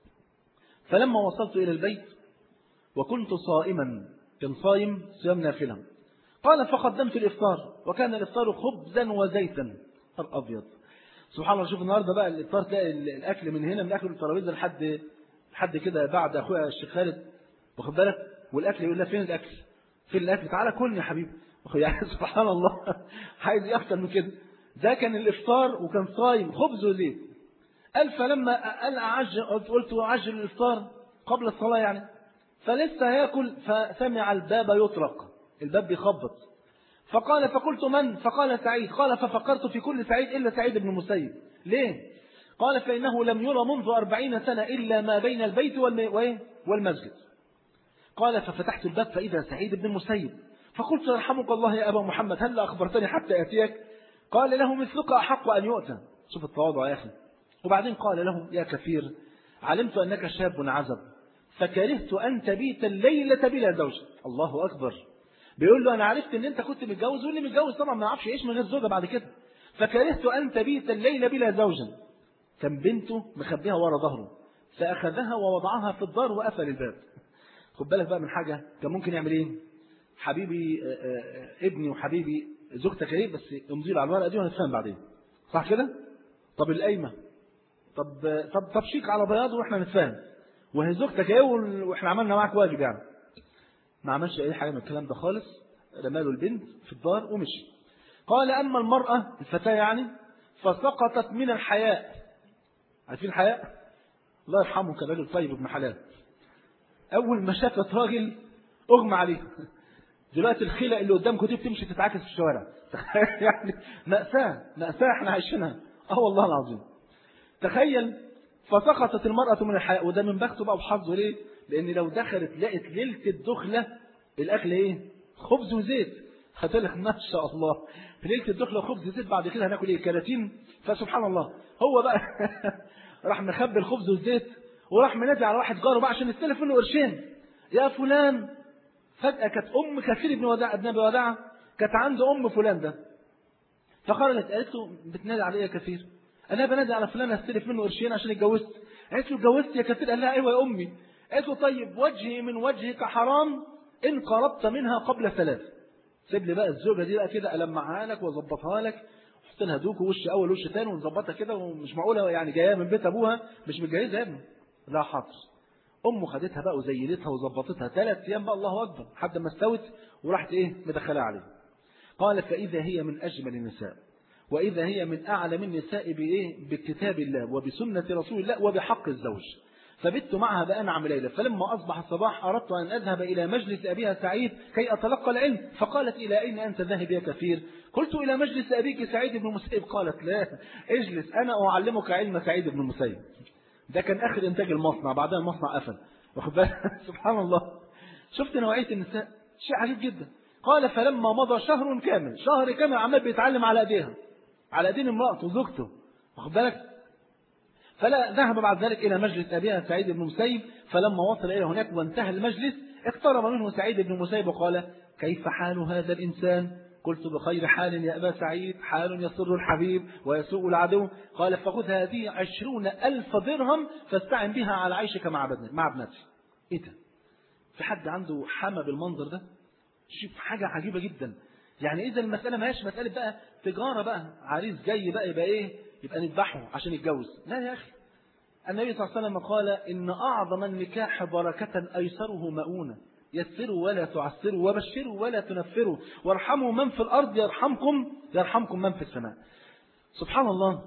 Speaker 2: فلما وصلت إلى البيت وكنت صائما، كان صايم صيام نافلة، قال فقدمت الإفطار وكان الإفطار خبزا وزيتا. أبيض سبحان الله. شوف النهارده بقى الإفطار تلاقي الأكل من هنا، من أكل الترابيزة لحد كده بعد أخويا الشيخ خالد، واخد بالك، والأكل يقول لك فين الأكل؟ فين الأكل؟ تعالى كلني يا حبيبي. يعني سبحان الله عايز أكتر من كده. ده كان الإفطار وكان صايم خبز وزيت. قال فلما قلت أعجل الإفطار قبل الصلاة يعني، فلسه يأكل فسمع الباب يطرق، الباب بيخبط. فقال فقلت من؟ فقال سعيد. قال ففكرت في كل سعيد إلا سعيد بن المسيب. ليه؟ قال فإنه لم يرى منذ 40 سنة إلا ما بين البيت والمسجد. قال ففتحت الباب فإذا سعيد بن المسيب، فقلت يرحمك الله يا أبا محمد هل أخبرتني حتى أتيك؟ قال له مثلك أحق أن يؤتى. شوف التواضع يا أخي. وبعدين قال له يا كثير علمت أنك شاب عزب فكرهت أن تبيت الليلة بلا زوج. الله أكبر. بيقول له أنا عرفت أن أنت كنت متجوز، واللي متجوز طبعا ما يعرفش يعيش من غير زوجة بعد كده. فكرهت أن تبيت الليلة بلا زوجة. كان بنته مخبيها ورا ظهره فأخذها ووضعها في الدار وقفل الباب. خد بالك بقى من حاجة، كان ممكن يعمل إيه؟ حبيبي ابني وحبيبي زوجتك ايه، بس امضي على الورقة دي وهنتفاهم بعدين، صح كده؟ طب القايمة، طب شيك على بياض واحنا نتفاهم، وهي زوجتك ايه واحنا عملنا معاك واجب يعني. ما عملش اي حاجة من الكلام ده خالص، رماله البنت في الدار ومشي. قال أما المرأة الفتاة يعني فسقطت من الحياء. عارفين الحياء؟ الله يرحمه كان راجل طيب ابن حلال. أول ما شافت راجل أغمى عليه. دلوقتي الخيلة اللي قدامكم دي بتمشي تتعاكس في الشوارع. يعني مأساة احنا عايشينها. والله العظيم. تخيل. فسقطت المرأة من الحياء، وده من بخته بقى وحظه. ليه؟ لأن لو دخلت لقت ليلة الدخلة الأكل إيه؟ خبز وزيت. هتقولك ما شاء الله في ليلة الدخلة خبز وزيت، بعد كده هناكل إيه؟ كراتين. فسبحان الله هو بقى راح مخبي الخبز والزيت وراح منادي على واحد جاره بقى عشان يستلف منه قرشين. يا فلان. فجأة كانت أم كثير ابن أبي وداع كانت عنده أم فلان ده. فخرجت قالت له بتنادي عليه يا كثير. قال لها بنادي على فلان استلف منه قرشين عشان اتجوزت. قالت له اتجوزت يا كثير؟ قال لها ايوه يا امي. قالت له طيب وجهي من وجهك حرام ان قربت منها قبل 3. سيب لي بقى الزوجه دي بقى كده المعها لك واظبطها لك، احط لها دوك ووش اول وش ثاني ونظبطها كده، ومش معقوله يعني جايه من بيت ابوها مش متجوزه يا ابني. لا حاضر. امه خدتها بقى وزينتها وظبطتها 3 ايام بقى الله اكبر لحد ما استوت وراحت ايه مدخلها عليه. قالت فاذا هي من اجمل النساء وإذا هي من أعلم النساء بكتاب الله وبسنة رسول الله وبحق الزوج. فبت معها بأنعم ليلة. فلما أصبح الصباح أردت أن أذهب إلى مجلس أبيها سعيد كي أتلقى العلم. فقالت إلى أين أنت ذاهب يا كثير؟ قلت إلى مجلس أبيك سعيد بن المسيب. قالت لا اجلس أنا أعلمك علم سعيد بن المسيب. ده كان آخر إنتاج المصنع، بعدها المصنع قفل. واخد بالك؟ سبحان الله. شفت نوعية النساء شيء عجيب جدا. قال فلما مضى شهر كامل عمال بيتعلم على أيديها، على ايدين امرأته وزوجته، واخد بالك. فلا ذهب بعد ذلك الى مجلس ابيها سعيد بن المسيب. فلما وصل الى هناك وانتهى المجلس اقترب منه سعيد بن المسيب وقال كيف حال هذا الانسان؟ قلت بخير حال يا ابا سعيد، حال يسر الحبيب ويسوء العدو. قال فخذ هذه 20,000 درهم فاستعن بها على عيشك مع ابنتي. ايه ده؟ في حد عنده حما بالمنظر ده؟ شوف حاجه عجيبه جدا. يعني إذا المسألة ما هيش مسألة بقى تجارة بقى عريس جاي بقى يبقى إيه يبقى نذبحه عشان يتجوز. لا يا أخي. النبي صلى الله عليه وسلم قال إن أعظم النكاح بركة أيسره مؤونة. يسروا ولا تعسروا وبشروا ولا تنفروا وارحموا من في الأرض يرحمكم من في السماء. سبحان الله.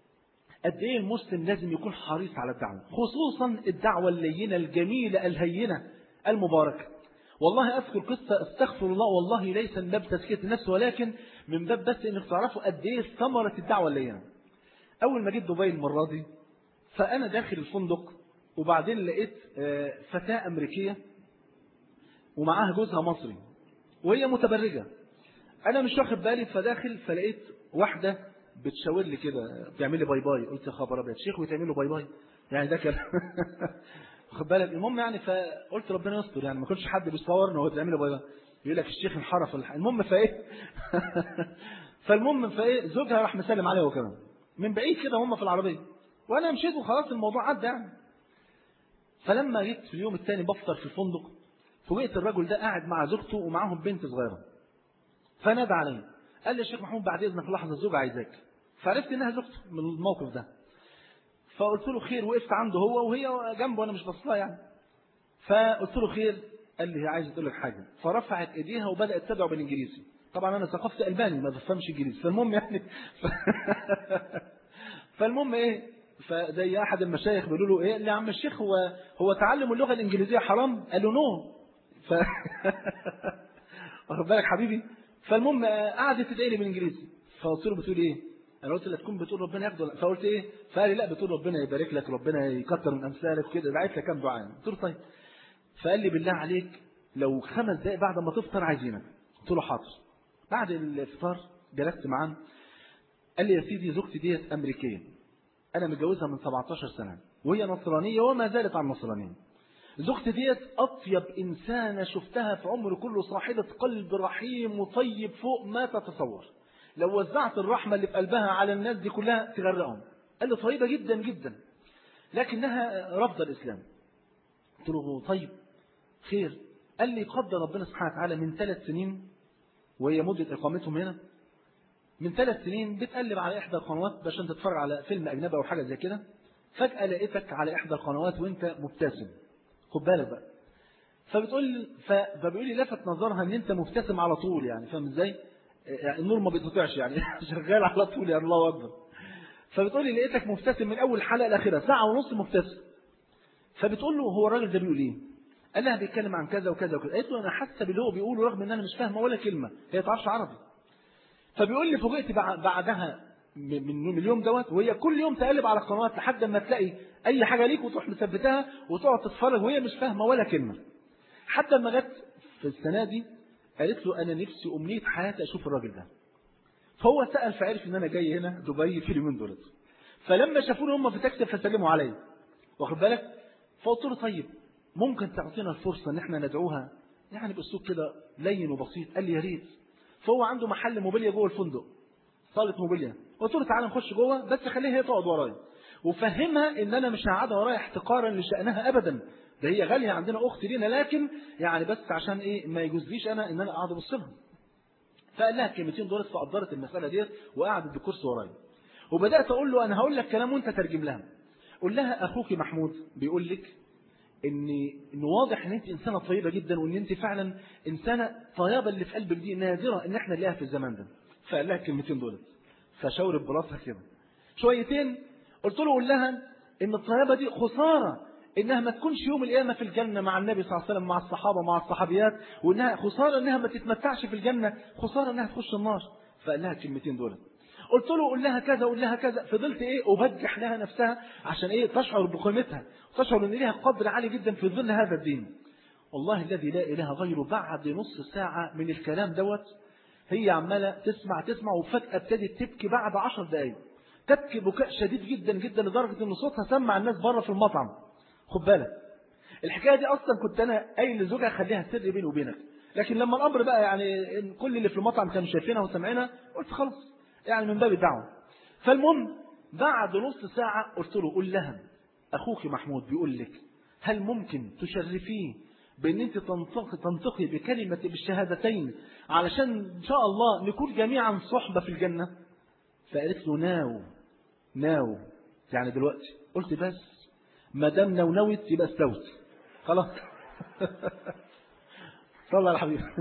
Speaker 2: قد إيه المسلم لازم يكون حريص على الدعوة، خصوصا الدعوة اللينة الجميلة الهينة المباركة. والله أذكر قصة استغفر الله والله ليس من باب تزكية النفس ولكن من باب بس إنك تعرفوا قد إيه ثمرة الدعوة الليلة. أول ما جيت دبي المرة دي فأنا داخل الفندق وبعدين لقيت فتاة أمريكية ومعاها جوزها مصري وهي متبرجة. أنا مش واخد بالي فداخل فلقيت واحدة بتشاور لي كده بتعمل لي باي باي. قلت يا خبر أبيض شيخ وتعمل له باي باي يعني ده كلام واخد بالك. المهم يعني فقلت ربنا يستر يعني ما كنتش حد بيصورني وهو بيعمل له باي باي يقول لك الشيخ انحرف المهم فايه فالمهم فايه زوجها راح مسلم عليها هو كمان من بعيد كده هم في العربية وأنا مشيت وخلاص الموضوع عدى يعني. فلما جيت في اليوم الثاني بفطر في الفندق فوجئت الرجل ده قاعد مع زوجته ومعاهم بنت صغيرة. فنادى علي قال لي يا شيخ محمود بعد إذنك لحظة الزوجة عايزاك. فعرفت إنها زوجته من الموقف ده. فقلت له خير. وقفت عنده هو وهي جنبه وأنا مش بصلها يعني. فقلت له خير. قال لي هي عايزة تقول لك حاجة. فرفعت إيديها وبدأت تدعو بالإنجليزي. طبعا أنا ثقافتي ألباني ما بفهمش إنجليزي. فالمهم يعني فالمهم إيه فزي أحد المشايخ بيقولوا له إيه يا عم الشيخ هو تعلم اللغة الإنجليزية حرام؟ قال له نو. واخد بالك حبيبي. فالمهم قعدت تدعي لي بالإنجليزي. فقلت له بتقول إيه؟ أنا قلت لا تكون بتقول ربنا ياخده. فقلت إيه؟ فقال لي لا بتقول ربنا يبارك لك ربنا يكتر من أمثالك وكده. دعيت لك كام دعاء. قلت له طيب. فقال لي بالله عليك لو 5 دقائق بعد ما تفطر عايزينك. قلت له حاضر. بعد الفطار جلست معاه قال لي يا سيدي زوجتي ديت أمريكية أنا متجوزها من 17 سنة وهي نصرانية وما زالت عن نصرانية. زوجتي ديت أطيب إنسانة شفتها في عمري كله صاحبة قلب رحيم وطيب فوق ما تتصور. لو وزعت الرحمة اللي في قلبها على الناس دي كلها تغرقهم. قال لي طيبة جدا جدا لكنها رفض الإسلام. قلت له طيب خير. قال لي قدر ربنا سبحانه وتعالى من 3 سنين وهي مدة إقامتهم هنا من 3 سنين بتقلب على إحدى القنوات عشان تتفرج على فيلم أجنبي أو حاجة زي كده. فجأة لقيتك على إحدى القنوات وأنت مبتسم. خد بالك بقى. فبيقول لي لفت نظرها إن أنت مبتسم على طول يعني فاهم إزاي؟ يعني النور ما بيتقطعش يعني شغال على طول يعني الله أكبر. فبتقول لي لقيتك مبتسم من أول حلقة لآخرها 1.5 ساعة مبتسم. فبتقول له هو الراجل ده بيقول إيه؟ قال لها بيتكلم عن كذا وكذا وكذا. قالت له أنا حاسة باللي هو بيقوله رغم إن أنا مش فاهمة ولا كلمة هي تعرفش عربي. فبيقول لي فوجئت بعدها من اليوم دوت وهي كل يوم تقلب على القنوات لحد ما تلاقي اي حاجه ليك وتروح مثبتها وتقعد تتفرج وهي مش فاهمه ولا كلمه. حتى لما جت في السنه دي قالت له انا نفسي امنيه حياتي اشوف الراجل ده. فهو سال فعرف ان انا جاي هنا دبي في اليومين دول. فلما شافوني هم في تاكسي فسلموا عليا. واخد بالك. فقلت له طيب ممكن تعطينا الفرصه ان احنا ندعوها يعني باسلوب كده لين وبسيط. قال لي يا ريت. فهو عنده محل موبيليا جوه الفندق صاله موبيليا. قلت له تعالى نخش جوه بس خليها هي تقعد ورايا وفهمها ان انا مش هقعدها ورايا احتقارا لشأنها ابدا. ده هي غاليه عندنا اخت لينا لكن يعني بس عشان ايه ما يجوزليش انا ان انا اقعد ابص لها. فقال لها الكلمتين دول فقدرت المساله ديت وقعدت بكرسي ورايا. وبدات اقول له انا هقول لك كلام وانت ترجم لها. قول لها اخوك محمود بيقول لك ان واضح ان انت انسانه طيبه جدا وان انت فعلا انسانه طيبه اللي في قلبك دي نادره ان احنا نلاقيها في الزمان ده. فقال لها الكلمتين دول فشاورت براسها كده شويتين. قلت له قول لها ان الطيبه دي خساره انها ما تكونش يوم القيامه في الجنه مع النبي صلى الله عليه وسلم مع الصحابه مع الصحابيات وانها خساره انها ما تتمتعش في الجنه خساره انها تخش النار. فقال لها الكلمتين دول. قلت له قول لها كذا قول لها كذا. فضلت ايه ابجح لها نفسها عشان ايه تشعر بقيمتها وتشعر ان ليها قدر عالي جدا في ظل هذا الدين. والله الذي لا اله غيره بعد نص ساعه من الكلام دوت هي عماله تسمع وفجاه ابتدت تبكي بعد 10 دقائق. تبكي بكاء شديد جدا جدا لدرجه ان صوتها سمع الناس بره في المطعم. خد بالك الحكايه دي اصلا كنت انا قايل لزوجها خليها سر بيني وبينك. لكن لما الامر بقى يعني كل اللي في المطعم كانوا شايفينها وسامعينها قلت خلاص يعني من باب الدعوه. فالمهم بعد نص ساعه قلت له قول لها اخوك محمود بيقول لك هل ممكن تشرفيه بان انت تنطقي بكلمه بالشهادتين علشان ان شاء الله نكون جميعا صحبه في الجنه. فقالت له ناو يعني دلوقتي. قلت بس ما دام نونوت يبقى استوت خلاص. صلى على حبيبي.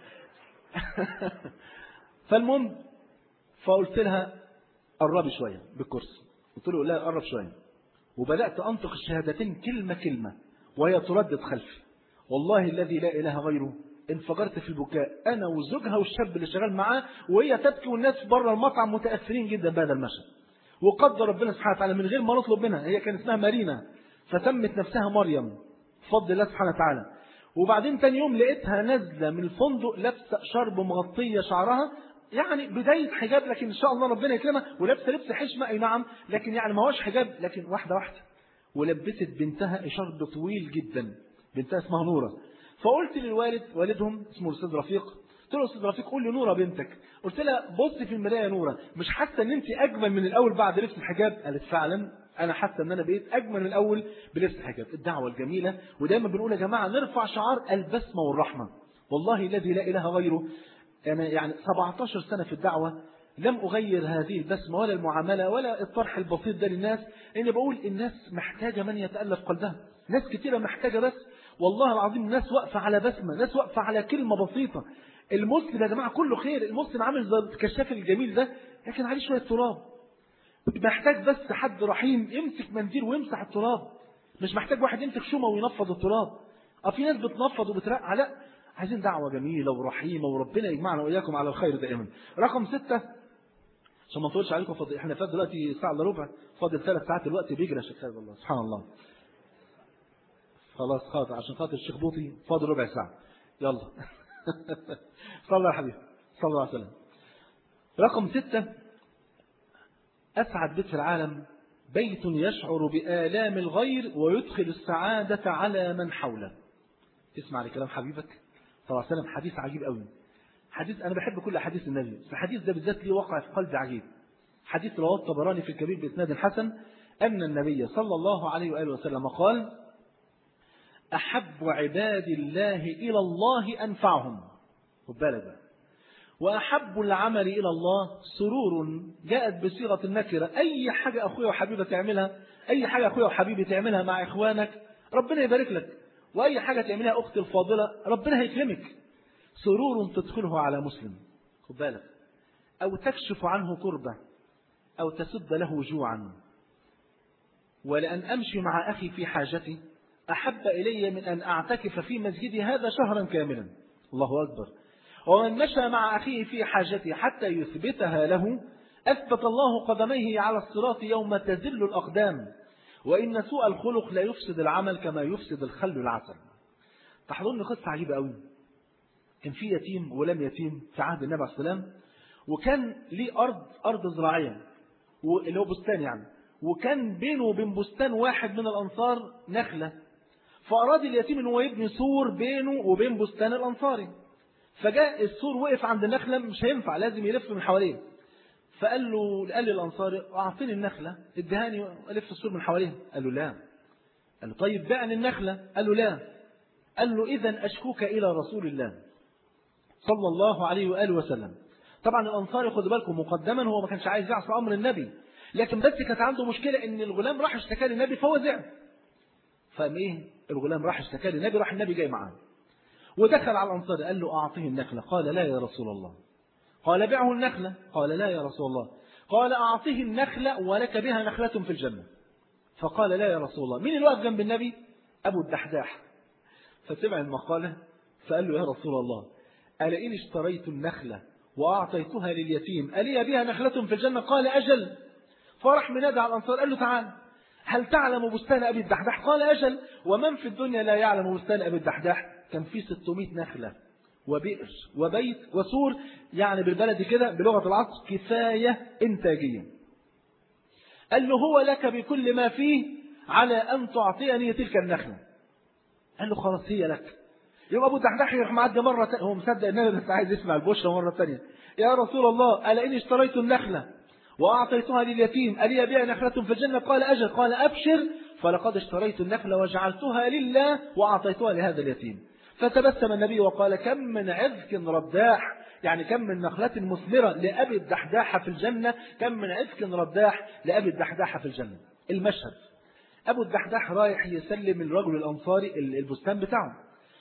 Speaker 2: فالمهم فقلت لها قربي شويه بالكرسي. قلت له لا قرب شويه وبدات انطق الشهادتين كلمه كلمه وهي تردد خلفي. والله الذي لا إله غيره انفجرت في البكاء أنا وزوجها والشاب اللي شغال معاه، وهي تبكي والناس بره المطعم متأثرين جدا بهذا المشهد. وقدر ربنا سبحانه وتعالى من غير ما نطلب منها، هي كان اسمها مارينا فسمت نفسها مريم بفضل الله سبحانه وتعالى. وبعدين تاني يوم لقيتها نازلة من الفندق لابسة شرب مغطية شعرها، يعني بداية حجاب لكن إن شاء الله ربنا يكرمها، ولابسة لبس حشمة أي نعم لكن يعني ما هوش حجاب لكن واحدة واحدة. ولبست بنتها شرب طويل جدا، بنتها اسمها نورة. فقلت للوالد، والدهم اسمه الأستاذ رفيق، قلت له أستاذ رفيق قول لي نورة بنتك، قلت لها بصي في المراية يا نورة، مش حاسة ان انت اجمل من الاول بعد لبس الحجاب؟ قالت فعلا انا حاسة ان انا بقيت اجمل من الاول بلبس الحجاب. الدعوة الجميلة، ودايما بنقول يا جماعة نرفع شعار البسمة والرحمة. والله الذي لا اله غيره انا يعني 17 سنة في الدعوة لم أغير هذه البسمة ولا المعاملة ولا الطرح البسيط ده للناس، لأني بقول الناس محتاجة من يتألف قلبها. ناس كتيرة محتاجة، بس والله العظيم ناس واقفة على بسمة، ناس واقفة على كلمة بسيطة. المسلم يا جماعة كله خير، المسلم عامل زي الكشاف الجميل ده لكن عليه شوية تراب، محتاج بس حد رحيم يمسك منديل ويمسح التراب، مش محتاج واحد يمسك شومة وينفض التراب. في ناس بتنفض وبترقع، لا، عايزين دعوة جميلة ورحيمة، وربنا يجمعنا وإياكم على الخير دائما. رقم 6 عشان ما نطولش عليكم، احنا فات دلوقتي ساعة الا ربع، فاضل 3 ساعات الوقت بيجري يا شيخ خالد، الله سبحان الله. خلاص خاطر عشان خاطر الشيخ بوطي فاضل ربع ساعة، يلا صلى يا حبيبي صلى الله عليه وسلم. رقم 6 أسعد بيت في العالم بيت يشعر بآلام الغير ويدخل السعادة على من حوله. اسمع لكلام حبيبك صلى الله عليه وسلم، حديث عجيب قوي. حديث أنا بحب كل حديث النبي، بس الحديث ده بالذات ليه وقع في قلبي عجيب. حديث رواه الطبراني في الكبير بإسناد حسن أن النبي صلى الله عليه وآله وسلم قال: أحب عباد الله إلى الله أنفعهم. خد بالك بقى. وأحب العمل إلى الله سرور، جاءت بصيغة النكرة. أي حاجة أخويا وحبيبة تعملها، أي حاجة أخويا وحبيبي تعملها مع إخوانك ربنا يبارك لك، وأي حاجة تعملها أختي الفاضلة ربنا هيكرمك. سرور تدخله على مسلم، خد بالك، أو تكشف عنه كربة، أو تسد له جوعا. ولأن أمشي مع أخي في حاجتي أحب إلي من أن أعتكف في مسجدي هذا شهرا كاملا. الله أكبر. ومن مشى مع أخيه في حاجته حتى يثبتها له أثبت الله قدميه على الصراط يوم تزل الأقدام. وإن سوء الخلق لا يفسد العمل كما يفسد الخل العسل. تحضرني قصة عجيبة قوي. كان في يتيم ولم يتيم في عهد النبي عليه السلام، وكان ليه أرض زراعية اللي هو بستان يعني، وكان بينه وبين بستان واحد من الأنصار نخلة. فأراد اليتيم أنه يبني سور بينه وبين بستان الأنصاري، فجاء السور وقف عند النخلة، مش هينفع لازم يلف من حواليه. قال للأنصاري أعطيني النخلة ادهاني ألف السور من حواليه. قال له لا. قال له طيب بعني النخلة. قال له لا. قال له إذن أشكوك إلى رسول الله صلى الله عليه وآله وسلم. طبعا الأنصاري خدوا بالكم مقدما هو ما كانش عايز يعصي أمر النبي، لكن بس كانت عنده مشكلة إن الغلام راح اشتكى للنبي فهو زعل. فايه الغلام راح اشتكى للنبي، راح النبي جاي معاه ودخل على الأنصاري قال له أعطيه النخلة. قال لا يا رسول الله. قال بعه النخلة. قال لا يا رسول الله. قال أعطيه النخلة ولك بها نخلة في الجنة. فقال لا يا رسول الله. مين اللي واقف جنب النبي؟ أبو الدحداح. فسمع المقالة فقال له يا رسول الله ألا إن اشتريت النخلة وأعطيتها لليتيم ألي بها نخلة في الجنة؟ قال أجل. فرح منادى على الأنصار قال له تعال هل تعلم بستان أبي الدحداح؟ قال أجل. ومن في الدنيا لا يعلم بستان أبي الدحداح؟ كان فيه 600 نخلة وبئر وبيت وسور، يعني بالبلد كده بلغة العصر كفاية إنتاجية. قال له هو لك بكل ما فيه على أن تعطيني تلك النخلة. قال له خلاص هي لك. يبقى أبو الدحداح يروح معدي مرة تانية، هو مصدق النبي بس عايز يسمع البشرى مرة ثانية. يا رسول الله ألا إني اشتريت النخلة وأعطيتها لليتيم ألي بها نخلة في الجنة؟ قال أجل. قال أبشر فلقد اشتريت النخلة وجعلتها لله وأعطيتها لهذا اليتيم. فتبسم النبي وقال كم من عذك رداح، يعني كم من نخلة مثمرة لأبي الدحداح في الجنة، كم من عذك رداح لأبي الدحداح في الجنة. المشهد أبو الدحداح رايح يسلم الرجل الأنصاري البستان بتاعه،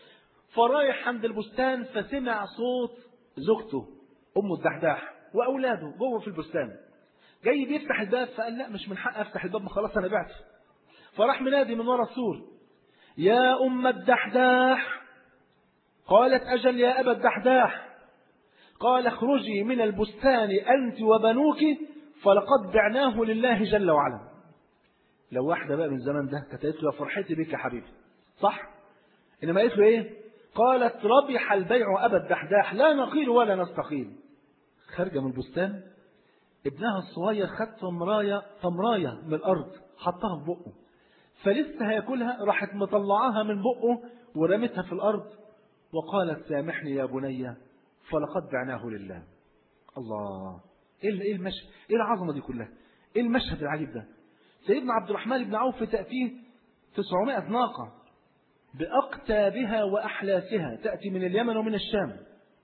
Speaker 2: فرايح عند البستان فسمع صوت زوجته أم الدحداح وأولاده جوه في البستان، جاي بيفتح الباب فقال لا مش من حق أفتح الباب، ما خلاص أنا بعت. فراح منادي من وراء السور يا أم الدحداح. قالت أجل يا أبا الدحداح. قال اخرجي من البستان أنت وبنوك فلقد بعناه لله جل وعلا. لو واحدة بقى من زمان ده كانت قالت له يا فرحتي بك يا حبيبي، صح؟ إنما قالت له إيه؟ قالت ربح البيع أبا الدحداح لا نقيل ولا نستقيل. خارجة من البستان، ابنها الصغير خد تمراية من الأرض حطها في بقه، فلسه هياكلها راحت مطلعاها من بقه ورمتها في الأرض وقالت سامحني يا بني فلقد بعناه لله. الله، ايه المشهد، ايه العظمه دي كلها، ايه المشهد العجيب ده. سيدنا عبد الرحمن بن عوف تأتيه 900 ناقة بأقتابها وأحلاسها، تأتي من اليمن ومن الشام،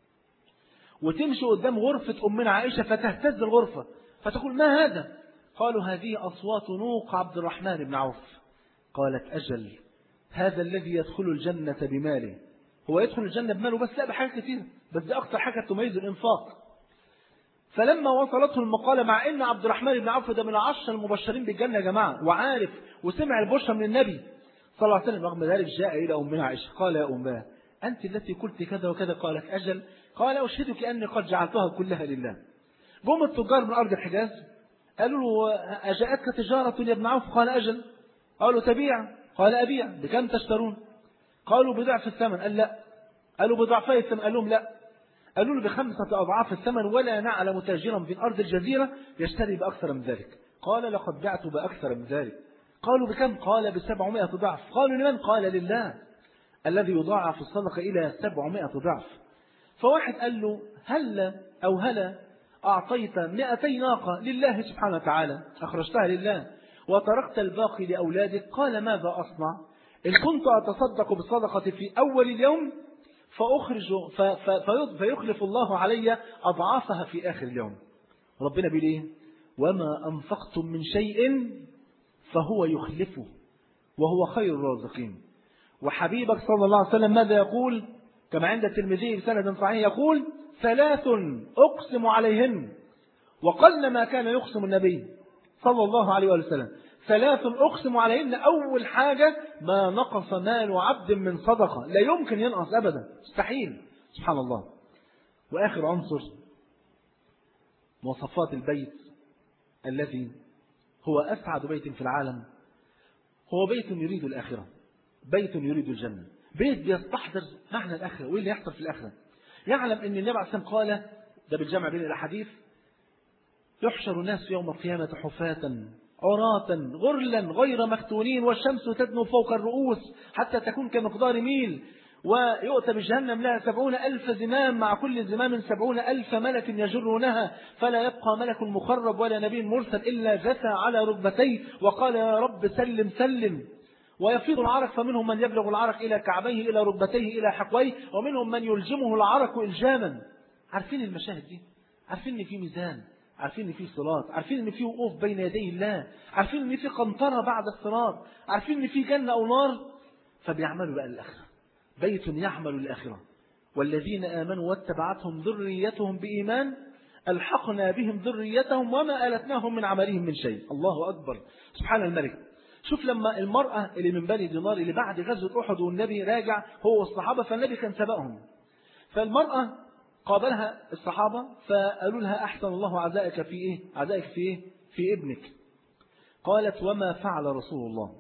Speaker 2: وتمشي قدام غرفة أمنا عائشة فتهتز الغرفة فتقول ما هذا؟ قالوا هذه أصوات نوق عبد الرحمن بن عوف. قالت أجل هذا الذي يدخل الجنة بماله. هو يدخل الجنة بماله بس؟ لا، بحاجة كثيرة، بس دي أكثر حاجة تميز الإنفاق. فلما وصلته المقالة، مع أن عبد الرحمن بن عوف ده من 10 المبشرين بالجنة يا جماعة وعارف وسمع البشرى من النبي صلى الله عليه وسلم، رغم ذلك جاء إلى أمنا عائشة قال يا أماه أنت التي قلت كذا وكذا؟ قالت أجل. قال أشهدك أني قد جعلتها كلها لله. جم التجار من أرض الحجاز قالوا له أجاءتك تجارة يا ابن عوف؟ قال أجل. قالوا تبيع؟ قال أبيع. بكم تشترون؟ قالوا بضعف الثمن. قال لا. قالوا بضعفي الثمن؟ قال لهم لا. قالوا له ب5 أضعاف الثمن، ولا نعلم تاجرا في أرض الجزيرة يشتري بأكثر من ذلك. قال لقد بعت بأكثر من ذلك. قالوا بكم؟ قال ب700 ضعف. قالوا لمن؟ قال لله الذي يضاعف الصدقة إلى 700 ضعف. فواحد قال له هلا أعطيت 200 ناقة لله سبحانه وتعالى، أخرجتها لله وتركت الباقي لأولادك. قال ماذا أصنع؟ إن كنت أتصدق بالصدقة في أول اليوم فيخلف الله علي أضعافها في آخر اليوم. ربنا بيقول إيه؟ وما أنفقتم من شيء فهو يخلفه وهو خير الرازقين. وحبيبك صلى الله عليه وسلم ماذا يقول كما عند الترمذي بسند صحيح؟ يقول 3 أقسم عليهن، وقل ما كان يقسم النبي صلى الله عليه وسلم. 3 أقسم عليهن. أول حاجة ما نقص مال عبد من صدقة، لا يمكن ينقص أبدا، مستحيل، سبحان الله. وآخر عنصر مواصفات البيت الذي هو أسعد بيت في العالم، هو بيت يريد الآخرة، بيت يريد الجنة، بيت بيستحضر معنى الآخرة وإيه اللي يحصل في الآخرة. يعلم أن النبي عليه الصلاة والسلام قال، ده بالجمع بين الأحاديث، يحشر الناس يوم القيامة حفاة عراة غرلا غير مختونين والشمس تدنو فوق الرؤوس حتى تكون كمقدار ميل، ويؤتى بجهنم لها 70,000 زمام، مع كل زمام 70,000 ملك يجرونها، فلا يبقى ملك مخرب ولا نبي مرسل إلا جثى على ركبتيه وقال يا رب سلم سلم. ويفيض العرق، فمنهم من يبلغ العرق إلى كعبيه إلى ركبتيه إلى حقويه، ومنهم من يلجمه العرق إلجاما. عارفين المشاهد دي؟ عارفين إن في ميزان، عارفين إن في صراط، عارفين إن في وقوف بين يدي الله، عارفين إن في قنطرة بعد الصراط، عارفين إن في جنة أو نار، فبيعملوا بقى الآخرة. بيت يعمل الآخرة. والذين آمنوا واتبعتهم ذريتهم بإيمان ألحقنا بهم ذريتهم وما ألتناهم من عملهم من شيء. الله أكبر، سبحان الملك. شوف لما المرأة اللي من بني دينار اللي بعد غزوة أحد والنبي راجع هو والصحابة، فالنبي كان سبقهم، فالمرأة قابلها الصحابة فقالوا لها أحسن الله عزائك في إيه؟ عزائك في إيه؟ في ابنك. قالت وما فعل رسول الله؟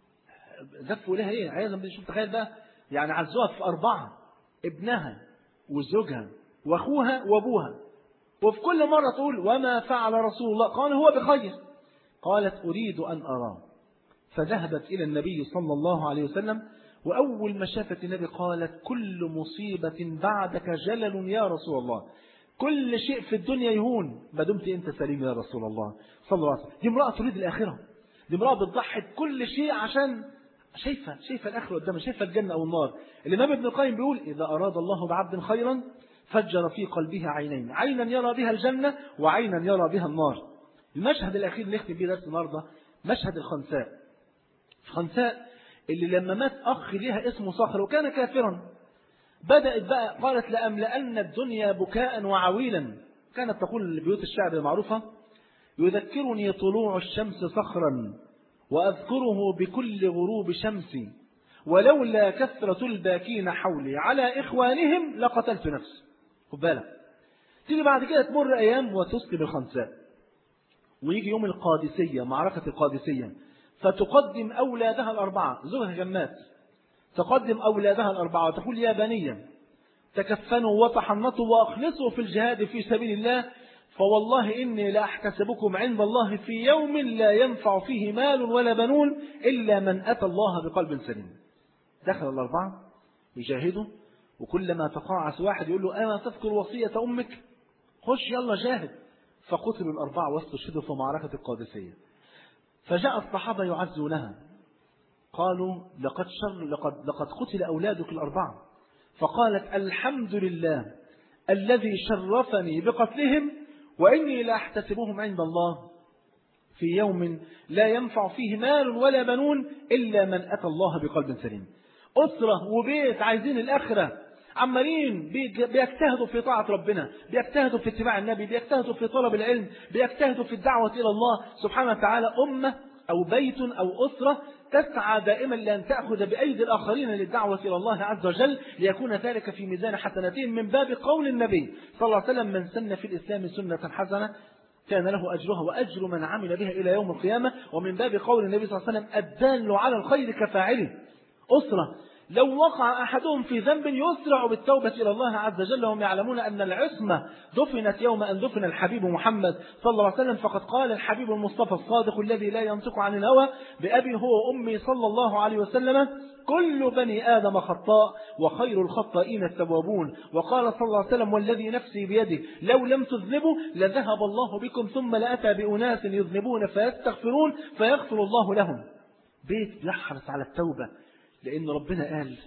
Speaker 2: زفوا لها إيه؟ عايزة شوف، تخيل بقى، يعني عزوها في 4، ابنها وزوجها وأخوها وأبوها، وفي كل مرة تقول وما فعل رسول الله؟ قال هو بخير. قالت أريد أن أراه. فذهبت إلى النبي صلى الله عليه وسلم، وأول ما شافت النبي قالت كل مصيبة بعدك جلل يا رسول الله، كل شيء في الدنيا يهون ما دمت أنت سليم يا رسول الله صلى الله عليه وسلم. دي امرأة تريد الآخرة، دي امرأة بتضحي بكل شيء عشان شايفة الآخرة قدامها، شايفة الجنة أو النار. الإمام ابن القيم بيقول إذا أراد الله بعبد خيرا فجر في قلبه عينين، عينا يرى بها الجنة وعينا يرى بها النار. المشهد الأخير اللي نختم بيه درس النهارده مشهد الخنساء. الخنساء اللي لما مات أخ لها اسمه صخر وكان كافرا، بدأت بقى قالت لأملأن الدنيا بكاء وعويلا. كانت تقول لبيوت الشعب المعروفة يذكرني طلوع الشمس صخرا وأذكره بكل غروب شمسي، ولولا كثرة الباكين حولي على إخوانهم لقتلت نفسي. خد بالك، تيجي بعد كده تمر أيام وتسلم الخنساء، ويجي يوم القادسية، معركة القادسية، فتقدم أولادها الأربعة، زوجها جمات، تقدم أولادها الأربعة وتقول يا بني تكفنوا وتحنطوا وأخلصوا في الجهاد في سبيل الله، فوالله إني لأحتسبكم عند الله في يوم لا ينفع فيه مال ولا بنون إلا من أتى الله بقلب سليم. دخل الأربعة يجاهدوا، وكلما تقاعس واحد يقول له أما تذكر وصية أمك؟ خش يلا جاهد. فقتلوا الأربعة واستشهدوا في معركة القادسية. فجاء الصحابة يعزونها، قالوا لقد قتل أولادك الأربعة. فقالت الحمد لله الذي شرفني بقتلهم، وإني لأحتسبهم عند الله في يوم لا ينفع فيه مال ولا بنون إلا من أتى الله بقلب سليم. أسرة وبيت عايزين الآخرة، عمالين بيجتهدوا في طاعة ربنا، بيجتهدوا في اتباع النبي، بيجتهدوا في طلب العلم، بيجتهدوا في الدعوة إلى الله سبحانه وتعالى. أمة أو بيت أو أسرة تسعى دائما لأن تأخذ بأيدي الآخرين للدعوة إلى الله عز وجل، ليكون ذلك في ميزان حسناتهم، من باب قول النبي صلى الله عليه وسلم من سن في الإسلام سنة حسنة كان له أجرها وأجر من عمل بها إلى يوم القيامة. ومن باب قول النبي صلى الله عليه وسلم الدال على الخير كفاعله. أسرة لو وقع أحدهم في ذنب يسرع بالتوبة إلى الله عز وجل، وهم يعلمون أن العصمة دفنت يوم أن دفن الحبيب محمد صلى الله عليه وسلم. فقد قال الحبيب المصطفى الصادق الذي لا ينطق عن الهوى بأبي هو أمي صلى الله عليه وسلم كل بني آدم خطاء وخير الخطائين التوابون. وقال صلى الله عليه وسلم والذي نفسي بيده لو لم تذنبوا لذهب الله بكم ثم لأتى بأناس يذنبون فيستغفرون فيغفر الله لهم. بيت يحرص على التوبة، لأن ربنا قال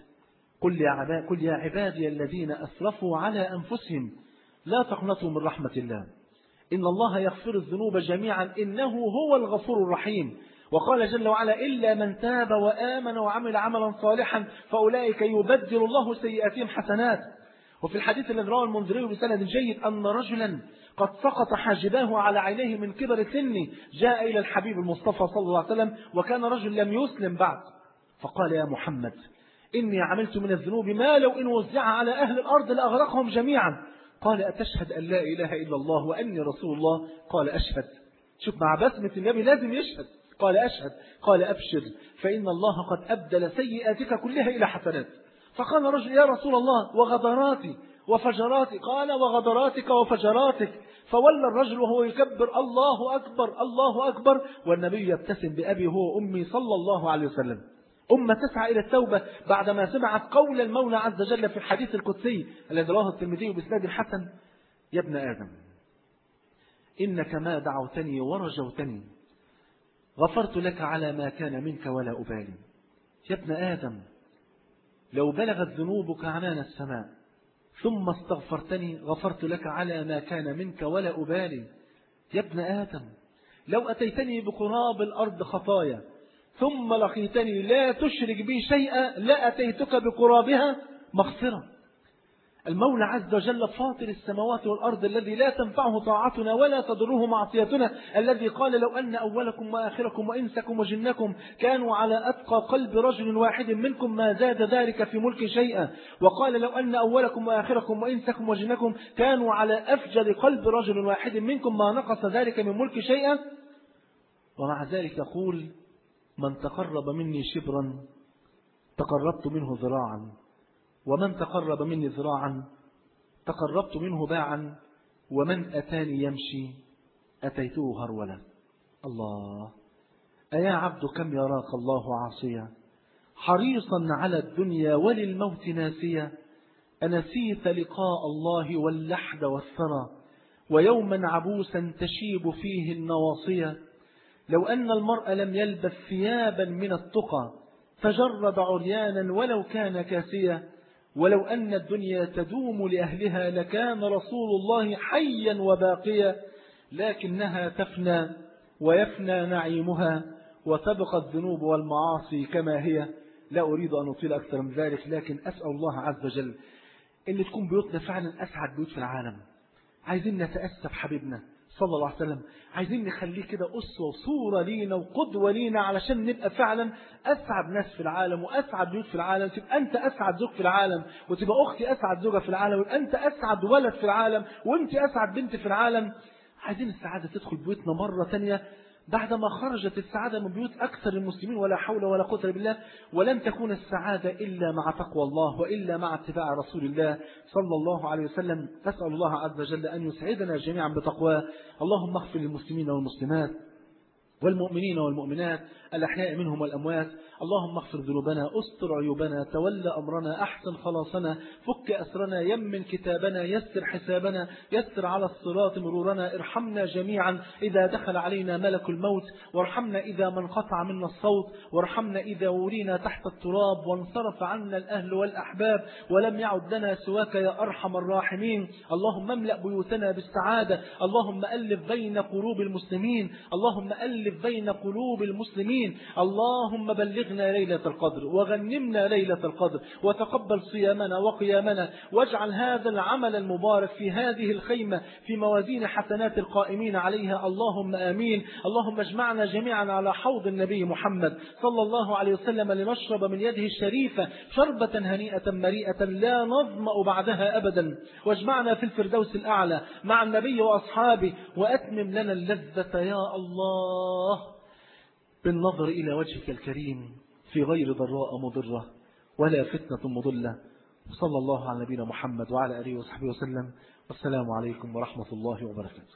Speaker 2: قل يا عبادي الذين أسرفوا على أنفسهم لا تقنطوا من رحمة الله إن الله يغفر الذنوب جميعا إنه هو الغفور الرحيم. وقال جل وعلا إلا من تاب وآمن وعمل عملا صالحا فأولئك يبدل الله سيئاتهم حسنات. وفي الحديث الذي رواه المنذري بسند جيد أن رجلا قد سقط حاجباه على عينيه من كبر سنه جاء إلى الحبيب المصطفى صلى الله عليه وسلم، وكان رجل لم يسلم بعد، فقال يا محمد إني عملت من الذنوب ما لو إن وزع على أهل الأرض لأغرقهم جميعا. قال أتشهد أن لا إله إلا الله وأني رسول الله؟ قال أشهد. شوف مع بسمة النبي لازم يشهد. قال أشهد. قال أبشر فإن الله قد أبدل سيئاتك كلها إلى حسنات. فقال رجل يا رسول الله وغدراتي وفجراتي؟ قال وغدراتك وفجراتك. فولى الرجل وهو يكبر الله أكبر الله أكبر، والنبي يبتسم بأبي هو أمي صلى الله عليه وسلم. أمة تسعى إلى التوبة بعدما سمعت قول المولى عز وجل في الحديث القدسي الذي رواه الترمذي بإسناد حسن يا ابن آدم إنك ما دعوتني ورجوتني غفرت لك على ما كان منك ولا أبالي. يا ابن آدم لو بلغت ذنوبك عنان السماء ثم استغفرتني غفرت لك على ما كان منك ولا أبالي. يا ابن آدم لو أتيتني بقراب الأرض خطايا ثم لقيتني لا تشرك بي شيئا لأتيتك بقرابها مغفرة. المولى عز وجل فاطر السماوات والأرض الذي لا تنفعه طاعتنا ولا تضره معصيتنا، الذي قال لو أن أولكم وآخركم وإنسكم وجنكم كانوا على أتقى قلب رجل واحد منكم ما زاد ذلك في ملك شيئا. وقال لو أن أولكم وآخركم وإنسكم وجنكم كانوا على أفجر قلب رجل واحد منكم ما نقص ذلك من ملك شيئا. ومع ذلك يقول من تقرب مني شبرا تقربت منه ذراعا ومن تقرب مني ذراعا تقربت منه باعا ومن أتاني يمشي أتيته هرولا. الله أيا عبد كم يراك الله عاصيا حريصا على الدنيا وللموت ناسيا أنسيت لقاء الله واللحد والثرى ويوما عبوسا تشيب فيه النواصية. لو أن المرء لم يلبس ثيابا من التقى فجرد عريانا ولو كان كاسيا ولو أن الدنيا تدوم لأهلها لكان رسول الله حيا وباقيا لكنها تفنى ويفنى نعيمها وتبقى الذنوب والمعاصي كما هي. لا أريد أن أطيل أكثر من ذلك، لكن أسأل الله عز وجل أن تكون بيوتنا فعلا أسعد بيوت في العالم. عايزين نتأسف حبيبنا صلى الله عليه وسلم. عايزين نخليه كده أسوة وصورة لينا وقدوة لينا علشان نبقى فعلا أسعد ناس في العالم وأسعد بيوت في العالم. تبقى أنت أسعد زوج في العالم، وتبقى أختي أسعد زوجة في العالم، وتبقى أنت أسعد ولد في العالم، وأنت أسعد بنت في العالم. عايزين السعادة تدخل بيوتنا مرة تانية بعدما خرجت السعادة من بيوت أكثر المسلمين، ولا حول ولا قوة إلا بالله. ولن تكون السعادة إلا مع تقوى الله وإلا مع اتباع رسول الله صلى الله عليه وسلم. أسأل الله عز وجل أن يسعدنا جميعا بتقواه. اللهم اغفر للمسلمين والمسلمات والمؤمنين والمؤمنات الأحياء منهم والأموات. اللهم اغفر ذنوبنا، استر عيوبنا، تولى أمرنا، أحسن خلاصنا، فك أسرنا، يمن كتابنا، يسر حسابنا، يسر على الصراط مرورنا. ارحمنا جميعا إذا دخل علينا ملك الموت، وارحمنا إذا من قطع منا الصوت، وارحمنا إذا ورينا تحت التراب وانصرف عنا الأهل والأحباب ولم يعد لنا سواك يا أرحم الراحمين. اللهم املأ بيوتنا بالسعادة. اللهم ألف بين قلوب المسلمين. اللهم ألف بين قلوب المسلمين. اللهم بلغنا ليلة القدر وغنمنا ليلة القدر، وتقبل صيامنا وقيامنا، واجعل هذا العمل المبارك في هذه الخيمة في موازين حسنات القائمين عليها. اللهم آمين. اللهم اجمعنا جميعا على حوض النبي محمد صلى الله عليه وسلم لنشرب من يده الشريفة شربة هنيئة مريئة لا نظمأ بعدها أبدا، واجمعنا في الفردوس الأعلى مع النبي وأصحابه، وأتمم لنا اللذة يا الله بالنظر إلى وجهك الكريم في غير ضراء مضرة ولا فتنة مضلة. وصلى الله على نبينا محمد وعلى آله وصحبه وسلم. والسلام عليكم ورحمة الله وبركاته.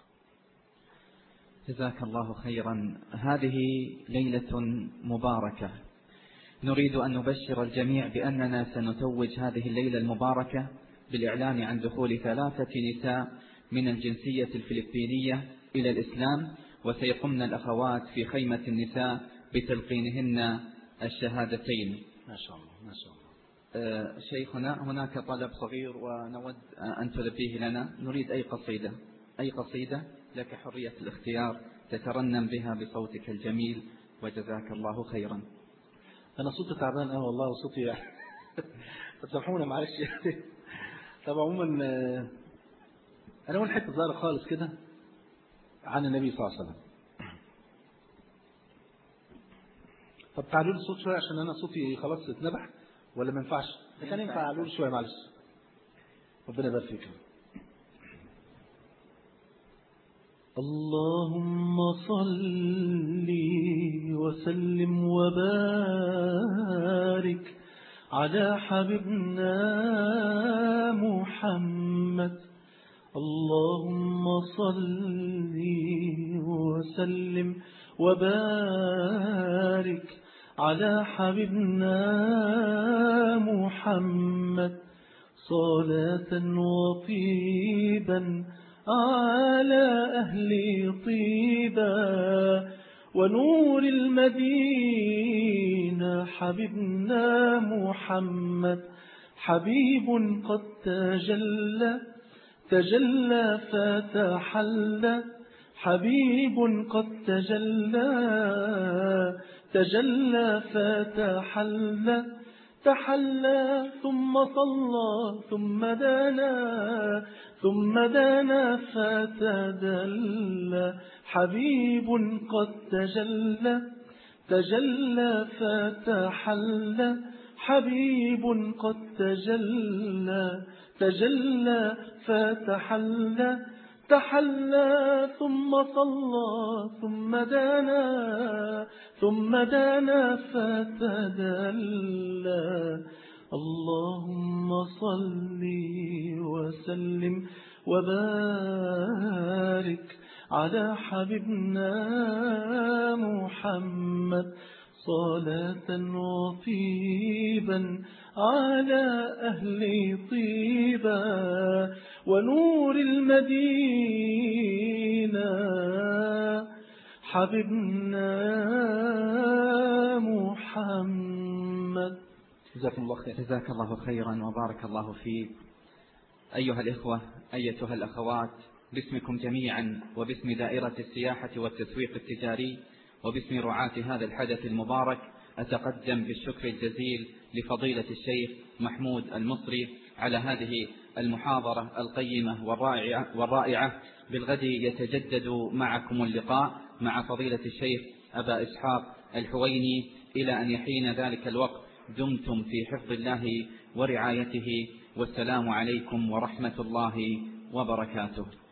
Speaker 1: جزاك الله خيرا. هذه ليلة مباركة، نريد أن نبشر الجميع بأننا سنتوج هذه الليلة المباركة بالإعلان عن دخول 3 نساء من الجنسية الفلبينية إلى الإسلام، وسيقمن الأخوات في خيمة النساء بتلقينهن الشهادتين.
Speaker 2: ما شاء الله ما شاء الله.
Speaker 1: شيخنا هناك طلب صغير ونود أن تلبيه لنا. نريد أي قصيدة لك حرية الاختيار تترنم بها بصوتك الجميل، وجزاك الله خيرا.
Speaker 2: أنا صوتي تعبان والله، وصوتي تسامحونا معلش. طب عموما أنا أقول حتة صغيرة خالص كده عن النبي صلى الله عليه وسلم. طب تعالوا لي الصوت شوية عشان أنا صوتي خلاص اتنبح، ولا ما ينفعش؟ كان ينفع تعالوا لي شوية معلش. ربنا يبارك فيك. اللهم صل وسلم وبارك على حبيبنا محمد. اللهم صل وسلم وبارك على حبيبنا محمد، صلاة وطيبا على أهل طيبة ونور المدينة حبيبنا محمد، حبيب قد تجلى فتحلى، حبيب قد تجلى فتحلى، تحلى ثم صلى ثم دنا فتدلى، حبيب قد تجلى فتحلى، حبيب قد تجلى فتحلى، تحلى ثم صلى ثم دنا فتدلى. اللهم صل وسلم وبارك على حبيبنا محمد، صلاة وطيبا على أهل طيبة ونور المدينة حبيبنا محمد.
Speaker 1: جزاك الله خيرا وبارك الله فيك. أيها الإخوة، أيتها الأخوات، باسمكم جميعا وباسم دائرة السياحة والتسويق التجاري وباسم رعاة هذا الحدث المبارك، أتقدم بالشكر الجزيل لفضيلة الشيخ محمود المصري على هذه المحاضرة القيمة والرائعة. بالغد يتجدد معكم اللقاء مع فضيلة الشيخ أبا إسحاق الحويني. إلى أن يحين ذلك الوقت دمتم في حفظ الله ورعايته، والسلام عليكم ورحمة الله وبركاته.